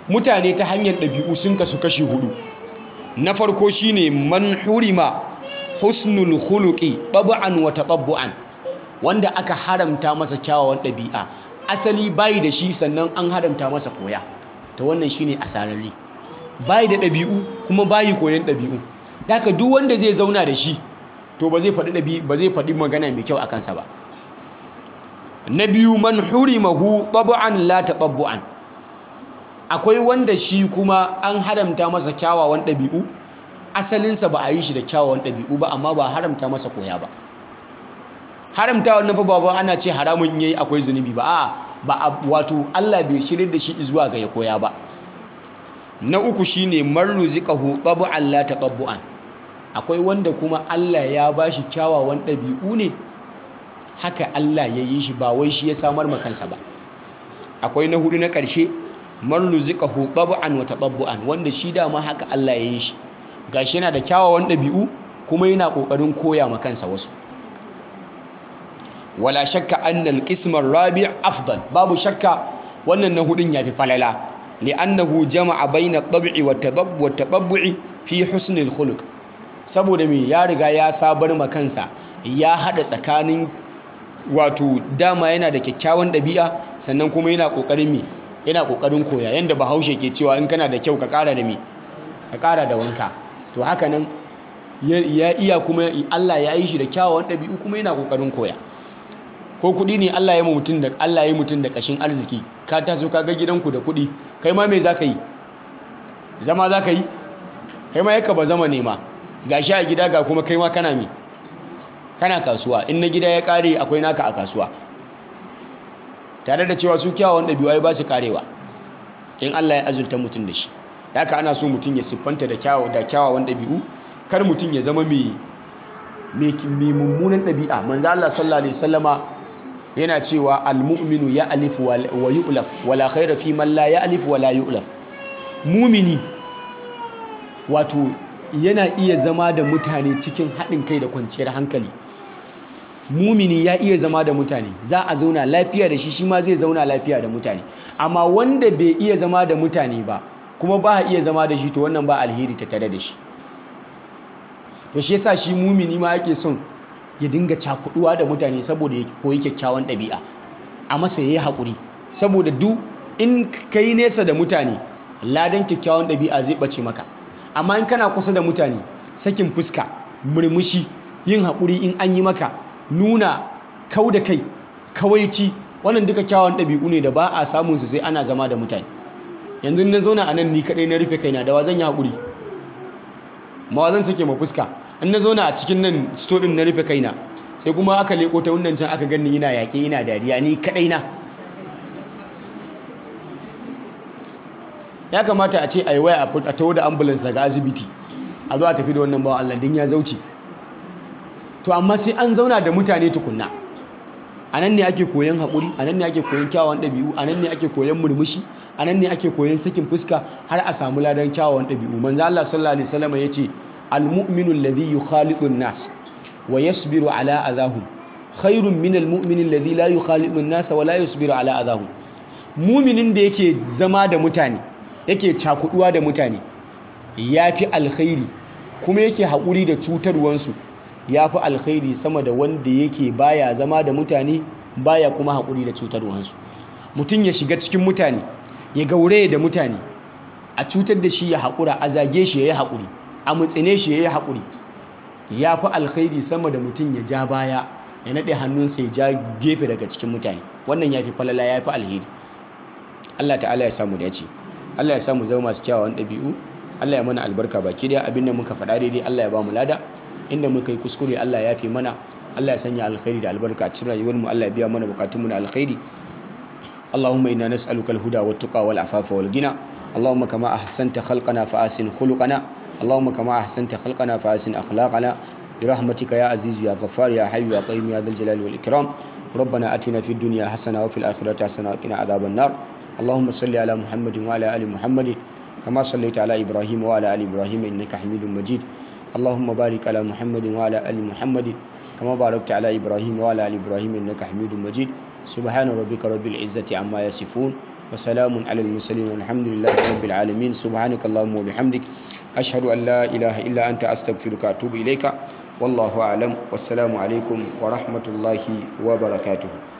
mutane ta hanyar ɗabi'u sun kasu kashi hudu. Na farko shine man hurima husnul khuluqi tab'an wa tatabbu'an, wanda aka haramta masa kyawawan ɗabi'a, asali bayi da shi sannan an haramta masa koya. To wannan shine asararre, bayi da ɗabi'u kuma bayi koyan ɗabi'u. Haka duk wanda zai zauna da shi to ba zai faɗi ɗabi ba zai faɗi magana mai kyau a kansa ba. Na biyu man hurimahu tab'an la tatabbu'an, akwai wanda shi kuma an haramta masa kyawawan ɗabi'u, asalinsa ba a yi shi da kyawawan ɗabi'u ba amma ba haramta masa koya ba. Haramta wannan fa ba ana ce haramun yayi akwai zunubi ba, a'a ba wato Allah bai shirin da shi zuwa ga ya koya ba. Na uku shine marruziqahu tab'an la tatabbu'an, akwai wanda kuma Allah ya bashi kyawawan ɗabi'u ne, haka Allah ya yi shi ba wai shi ya samar ma kansa ba. Akwai na hudu na ƙarshe marruziqahu tab'an wa tatabbu'an, wanda shi dama haka Allah ya yi shi, gashi yana da kyawawan ɗabi'u kuma yana ƙoƙarin koya ma kansa wasu. Wala shakka annal qismar rabi' afdal, babu shakka wannan na hudun yafi falala, li'annahu jama'a baina at-tab'i wa at-tatabbu'i fi husnil khuluq, saboda me ya riga ya sabar ma kansa, ya hada tsakanin wato dama yana da kyakkyawan ɗabi'a sannan kuma yana ƙoƙarin me yana ƙoƙarin koya, yanda Bahaushe ke cewa in kana da kyau ka ƙara da me ka ƙara da wanka. To haka nan ya iya kuma Allah ya yi shi da kyawawan ɗabi'u kuma yana ƙoƙarin koya. Ko kuɗi ne Allah ya mutum da Allah ya mutum da ƙashin arziki, ka taso ka ga gidanku da kuɗi, kai ma me za ka yi? Zama za ka yi? Kai ma yaka ba zama nema, ga shi a gida ga kuma kai ma kana me kana kasuwa, in na gida ya ƙare akwai naka a kasuwa, tare da cewa su kyawawan ɗabi'u ai ba su ƙarewa in Allah ya azurta mutum da shi. Haka ana so mutum ya siffanta da kyawawan ɗabi'u, kar mutum ya zama mai mummunan ɗabi'a. Manzo Allah sallallahu alaihi wasallama yana cewa almu'minu ya alifu wa yu'laf wala khaira fi man la ya alifu wa la yu'laf. Mumini wato yana iya zama da mutane cikin haɗin kai da kwanciyar hankali. Mumini ya iya zama da mutane, za a zauna lafiya da shi, shi ma zai zauna lafiya da mutane. Amma wanda bai iya zama da mutane ba kuma ba a iya zama da shi, to wannan ba alheri ta tare da shi. To shi yasa shi mumini ma yake son ya dinga cakuduwa da mutane saboda ya koyi kyakkyawan ɗabi'a, a masa yayi haƙuri, saboda duk in kai nesa da mutane ladan kyakkyawan ɗabi'a zai ɓace maka. Amma in kana kusa da mutane, sakin fuska, murmushi, yin haƙuri in an yi maka, nuna kau da kai, kawaici, wannan duka kyawawan ɗabi'u ne da ba a samun su sai ana zama da mutane. Yanzu na zauna a nan ni kaɗai na rufe kaina, da wa zan yi haƙuri? Ma wa zan sake ma fuska? In na zauna a cikin nan sto ɗin na rufe kaina, sai kuma aka leƙo ta wannan can aka ganni ina yaƙe ina dariya ni kaɗai na. Ya kamata a ce a yi waya a taho da ambulance daga asibiti a zo a tafi da wannan bawan Allah din ya zauce. To amma sai an zauna da mutane tukunna, a nan ne ake koyon haƙuri, a nan ne ake koyon kyawawan ɗabi'u, a nan ne ake koyon murmushi, a nan ne ake koyon sakin fuska, har a samu ladan kyawawan ɗabi'u. Manzo Allah sallallahu alaihi wasallam ya ce al-mu'minu alladhi yukhaliqu an-nas wa yasbiru ala adahum khairun min al-mu'mini alladhi la yukhaliqu an-nas wa la yasbiru ala adahum. Mu'minin da yake zama da mutane, yake cakuduwa da mutane, yafi alkhairi kuma yake haƙuri da cutarwansu, yafi alkhairi sama da wanda yake baya zama da mutane baya kuma haƙuri da cutarwansu. Mutum ya shiga cikin mutane, ya gauraye da mutane, a cutar da shi ya haƙura, a zage shi ya yi haƙuri, a mutsine shi ya yi haƙuri, ya fi alkhairi sama da mutum ya ja baya ya naɗe hannunsa ya ja gefe daga cikin mutane. Wannan ya fi falala, ya fi alheri. Allah ta'ala ya samu dace, Allah ya samu zama masu kyawawan ɗabi'u, Allah ya mana albarka baki daya. Abin da muka faɗa daidai Allah ya ba mu lada, inda muka yi kuskure Allah ya fi mana, Allah ya sanya alkhairi da albarka a cikin rayuwarmu, Allah ya biya mana bukatunmu na alkhairi. Allahumma inna nas'aluka al-huda wat-tuqa wal-afafa wal-ghina. Allahumma kama ahsanta khalqana fa ahsin khuluqana. Allahumma kama ahsanta khalqana fa ahsin akhlaqana. Birahmatika ya aziz ya ghaffar ya hayyu ya qayyum ya dhal jalali wal ikram. ربنا آتنا في الدنيا حسنة وفي الآخرة حسنة وقنا عذاب النار. اللهم صل على محمد وعلى آل محمد كما صليت على إبراهيم وعلى آل إبراهيم إنك حميد مجيد. اللهم بارك على محمد وعلى آل محمد كما باركت على إبراهيم وعلى آل إبراهيم إنك حميد مجيد. سبحان ربك رب العزة عما يصفون wa salamun alal mursalin walhamdulillahi rabbil alamin. Subhanakallahumma wa bihamdik ashhadu an la ilaha illa anta astaghfiruka wa atubu ilaika wallahu a'lam. Wassalamu alaikum wa rahmatullahi wa barakatuh.